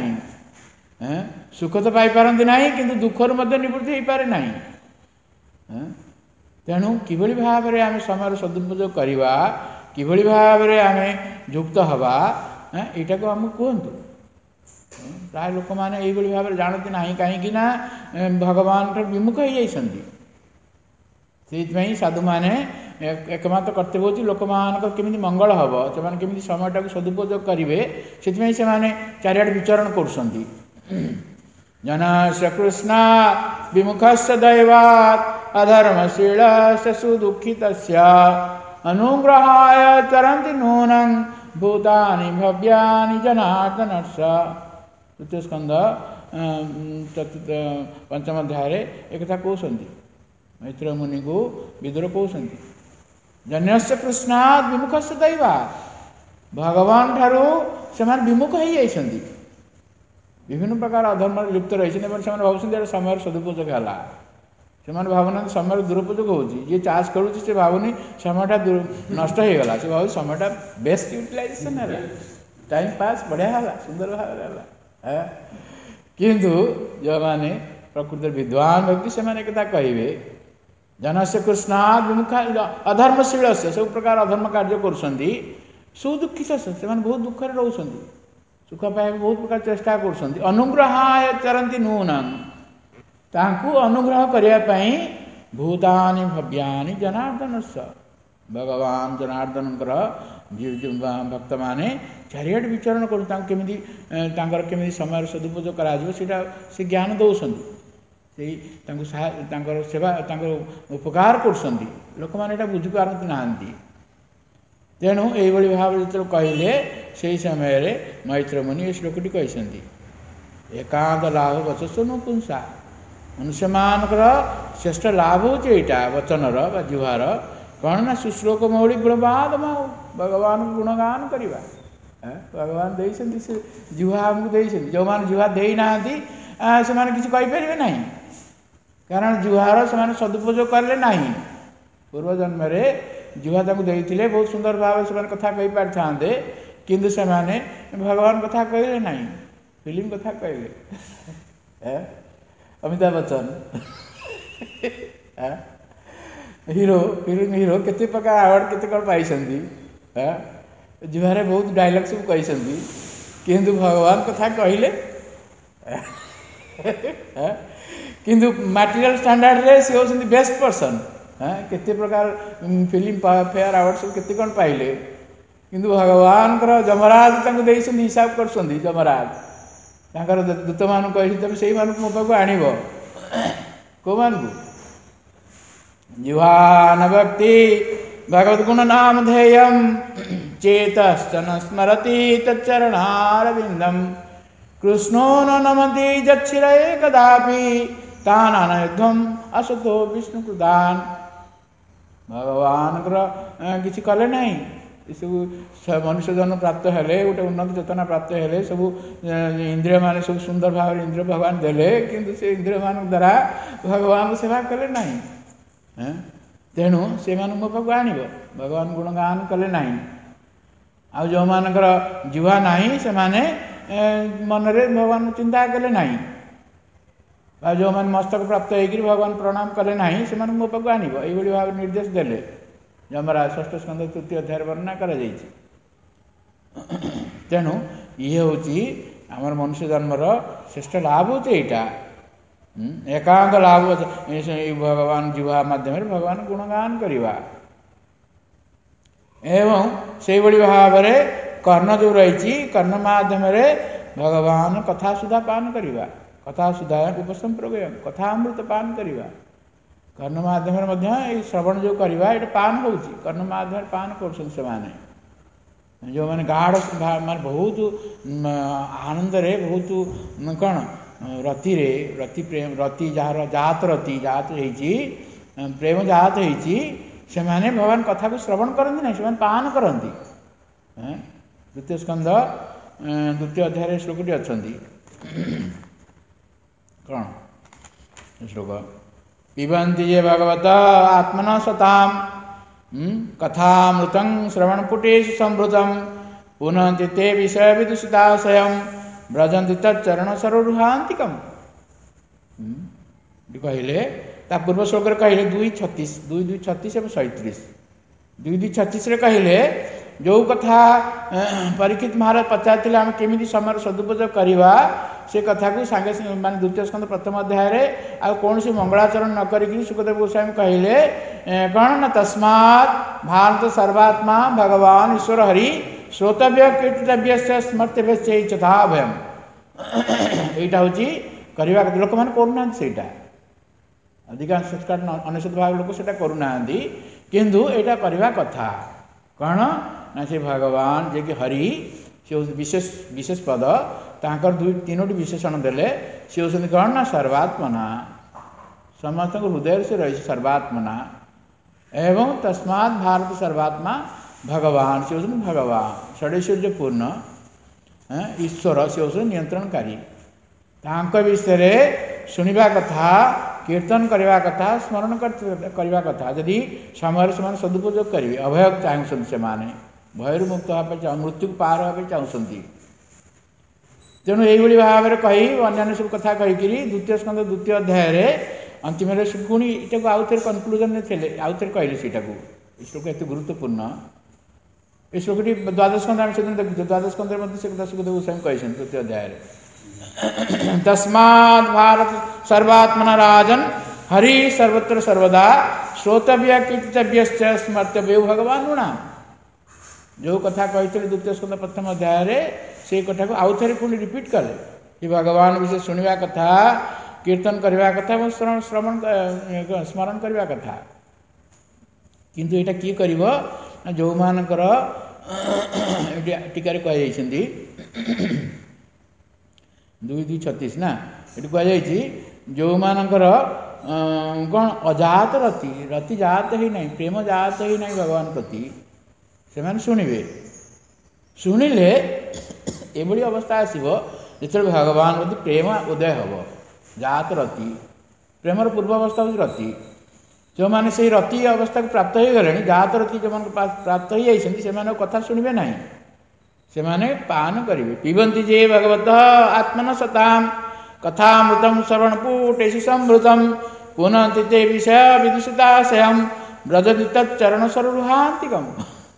सुख तो पाई पारती ना कि दुखर निवृत्ति हो पारे ना तेणु किभଳି भाବରେ आमे समयर सदुपयोग करवा किभଳି भाବରେ आमे युक्त हवा एटा को हम कहंतु प्राय लोक माने एई भଳି भाବରେ जानती नाही काहे ना भगवान के विमुख हो जाइसंती से साधु माने एकमात्र कर्तव्य होची लोक मान केमिति मंगल हबो से माने केमिति समयटा को सदुपयोग करिवे सेति से माने चारियाड विचरण करसंती जनस्य कृष्णा विमुखस्य दैवात् अधर्मशीलस्य सुदुःखितस्य अनुग्रहाय चरन्ति नूनं भूतानि भव्यानि जनार्दनस्य तृतीय स्कंद पंचम अध्याय एक कथा कहउसंती मैत्र मुनि को विदुर कहउसंती जन्यस्य कृष्णात् विमुखस्य दैवात् भगवान ठारू से विमुख हो जाइसंती विभिन्न प्रकार अधर्म लिप्त रही से भावुं समय सदुपयोग है से भावना समय दुरुपयोग होजी चाष करुच्ची से भावुनी समयटा नष्ट हो गला से भाव समयटा बेस्ट यूटिलाइजेशन है टाइम पास बढ़िया है सुंदर भाव है किंतु जो माने प्रकृति विद्वान व्यक्ति से कहे जनस्य कृष्णात् विमुखा अधर्मशील से सब प्रकार अधर्म कार्य करुँच सुदुखित से बहुत दुख रोच सुख पाए बहुत प्रकार चेष्टा कर अनुग्रहाय चरंती नूनं तांकु अनुग्रह करने भूतानि भव्यानि जनार्दनस्य भगवान जनार्दन भक्त माने चारियाड विचरण कर समय सदुपयोग करा से ज्ञान दौरान सेवा उपकार कर लोक मैंने बुझी पारती ना तेणु यही भाव जो कहले से समय मैत्र मुनि श्लोकटी कहते एकांत लाभ वचस्व न पुंसा मनुष्य मानकर श्रेष्ठ लाभ होटा वचनर जिहार कौन ना सुश्लोक मौलिक गुणवाद माओ भगवान गुणगान करवा भगवान देइछन्ति से जिहा हमको देइछन्ति जो मान जिहा देई नांती से माने किछि कहि परिबे नाही कारण जुहार से सदुपयोग कले नाही पूर्व जन्म रे जुहा ताकू देइथिले बहुत सुंदर भाव से कथा कहि पार थांदे किंतु से माने भगवान कथा कहले नाही फिल्म कथा कहले Amitabh Bachchan hero film hero केते प्रकार अवार्ड केते कौन पाइछन्ति जुहारे बहुत डायलॉग सब कहिसन्ति किंतु भगवान कथा कहले किंतु मटेरियल स्टैंडर्ड रे से होसन्ति बेस्ट पर्सन केते प्रकार फिल्म फेयर अवार्ड सब केते कौन पाइले किंतु भगवान जमराज तांको देइसन्ति हिसाब करसन्ति जमराज तांकर दूत मान कहि तबे सेही मान मो पाको आनिबो को मान को जिह्वान भक्ति भगवत गुण नाम ध्येयम चेतश्चन स्मरति तच्चरणारविंदम कृष्णो न नमति जच्छिरये कदापि तानानयध्वम असतो विष्णु कृदान भगवान किसी कले नहीं सब मनुष्य जन्म प्राप्त हेले गोटे उन्नत चेतना प्राप्त हेले सब इंद्रिय मान सब सुंदर भाव इंद्रिय भगवान देले किंतु से इंद्रिय मान द्वारा भगवान को सेवा कले नहीं तेणु से मो पाक आण भगवान गुणगान कले नहीं आ जो मानकर जिह्वा नहीं से माने मन रे भगवान चिंता कले नहीं जो मैंने मस्तक प्राप्त होकर भगवान प्रणाम कले नहीं से मो पाक आण यही भाव निर्देश देले जमराज षष्ठ स्कंद तृतीय अध्याय वर्णना कर तेणु ये हूँ आमर मनुष्य जन्मर श्रेष्ठ लाभ होते यहाँ एकांत लाभ भगवान जिह्वा माध्यम भगवान गुणगान करवा एवं से भाव कर्ण जो रही कर्ण माध्यम भगवान कथा सुधा पान करवा कथा सुधा उपसंप्रगय कथा अमृत पान करवा कर्ण माध्यम श्रवण जो करवा ये पान हो कर्ण माध्यम पान कर जो मैंने गाढ़ मान बहुत आनंद रे बहुत कौन रति रे रति प्रेम रति जार जात रति जात प्रेम जात से माने भगवान कथा को श्रवण करती ना से पान करती द्वितीय स्कंद द्वितीय अध्याय श्लोकटी अच्छा कौन श्लोक पिबंती ये भगवत आत्मना सताम कथामृतं श्रवणपुटेषु संभृतं पुनन्ति ते विषय विदुषिताशयं व्रजन्ति तच्चरण सरोरुहान्तिकम कहले ता पूर्व श्लोक कहले 2:36 2:36 और 37 2:36 कहले जो कथा परीक्षित महाराज पचार आम केमी समय सदुपयोग करवा से कथा को सांगे मान द्वितीय स्कंद प्रथम अध्याय आ कौन सी मंगलाचरण न करी सुखदेव गोस्वामी कहले कौन ना तस्मात् भारत सर्वात्मा भगवान ईश्वर हरि श्रोतव्य कीर्तितव्य स्मर्तव्य चथा भयम यहाँ हूँ करवा लोक मैंने करूना से अधिकांश संस्कार 90% लोक से करूना किंतु यहाँ करवा कथा कौन ना से भगवान जे कि हरि से विशेष विशेष पद तांकर 2-3 विशेषण देले सी होती कौन ना सर्वात्मना समस्त हृदय से रही सर्वात्मना एवं तस्मात् भारत सर्वात्मा भगवान से होती भगवान षडैश्वर्य पूर्ण ईश्वर से होती नियंत्रणकारी तांक विषय शुणा कथा कीर्तन करवा कथा स्मरण करवा कथा यदि समय से सदुपयोग करेंगे अभय चाहते से भयर मुक्त हाँ मृत्यु पार हाँ चाहते तेणु यही भाव में कही अन्य सब कथा कहीकि द्वितीय स्कंद द्वितीय अध्याय अंतिम पुणी यहाँ आउ थे कनक्लूजन थे आउ थे कहले से श्लोक एत गुरुत्वपूर्ण ये श्लोकटी द्वादश स्कंद आम से देखते द्वादश स्कंद से कथा सुखदेव गोस्वामी कही तृतीय अध्याय तस्मात् भारत सर्वात्मना राजन हरि सर्वत्र सर्वदा श्रोतव्य कीर्तितव्य स्मर्तव्य भगवान गुणा जो कथा कही द्वितीय स्कंद प्रथम अध्याय से कथा को आउ थे पुणी रिपीट कले कि भगवान विषय शुणा कथा कीर्तन करवा कथा श्रवण स्मरण करवा कथा किंतु यहाँ किए कर जो मानकर टीकार कही 2:36 ना ये कही जो मानकर कौन अजात रति रति जात ही नहीं प्रेम जात ही नहीं भगवान प्रति से शुणे शुणिले ये अवस्था आसो जो भगवान प्रति प्रेम उदय हम जात रति प्रेमर पूर्व अवस्था हूँ रति जो मैंने से रति अवस्था को प्राप्त हो गले जात रति जो प्राप्त हो जाती से कथा शुणे ना से माने पान करेंगे पिबंती जे भगवत आत्मन सताम कथामृतम श्रवणपूटेषु संभृतम पुनः ते विषय विदुषिताशयम ब्रजदूत चरण सरुहांतिकम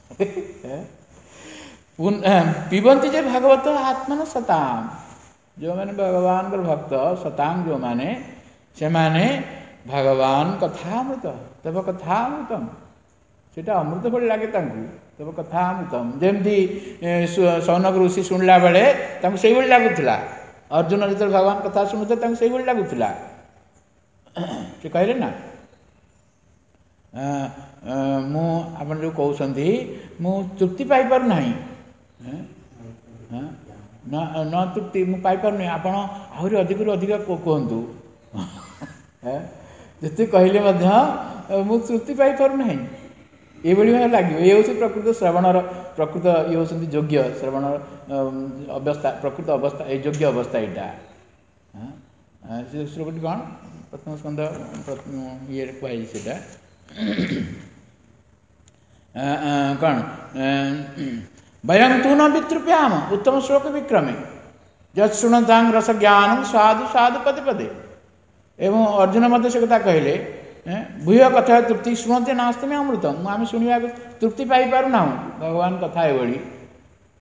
पिबंती जे भगवत आत्मन सताम जो मैंने भगवान भक्त सताम जो माने से माने भगवान कथामृत तब कथामृतम से अमृत भली लगे तब कथामृतम जमती सौनक ऋषि शुणला बेले से लगुला अर्जुन जो भगवान कथा शुणुते से लगुला से कहले ना आप जो कहते मु तृप्ति पाइपर ना न तृप्ति मुझे आप आहरी अधिक अधिक कहतु जिते कहले मु तृप्ति पाइपर ना ये भाव लगे ये हूँ प्रकृत श्रवणर प्रकृत ये हूँ योग्य श्रवण अवस्था प्रकृत अवस्था ये योग्य अवस्था यहाँ श्लोकटी कौन प्रथम स्कंद ये कहुई से कौन वयं तु न वितृप्याम उत्तम श्लोक विक्रमे जत्शुणतां रस ज्ञान साधु साधु पदे पदे एवं अर्जुन मत से कथा कहले भूय कथा तृप्ति शुणते नास्ते में अमृतम आम शुणा तृप्ति पाई पार ना भगवान कथा ये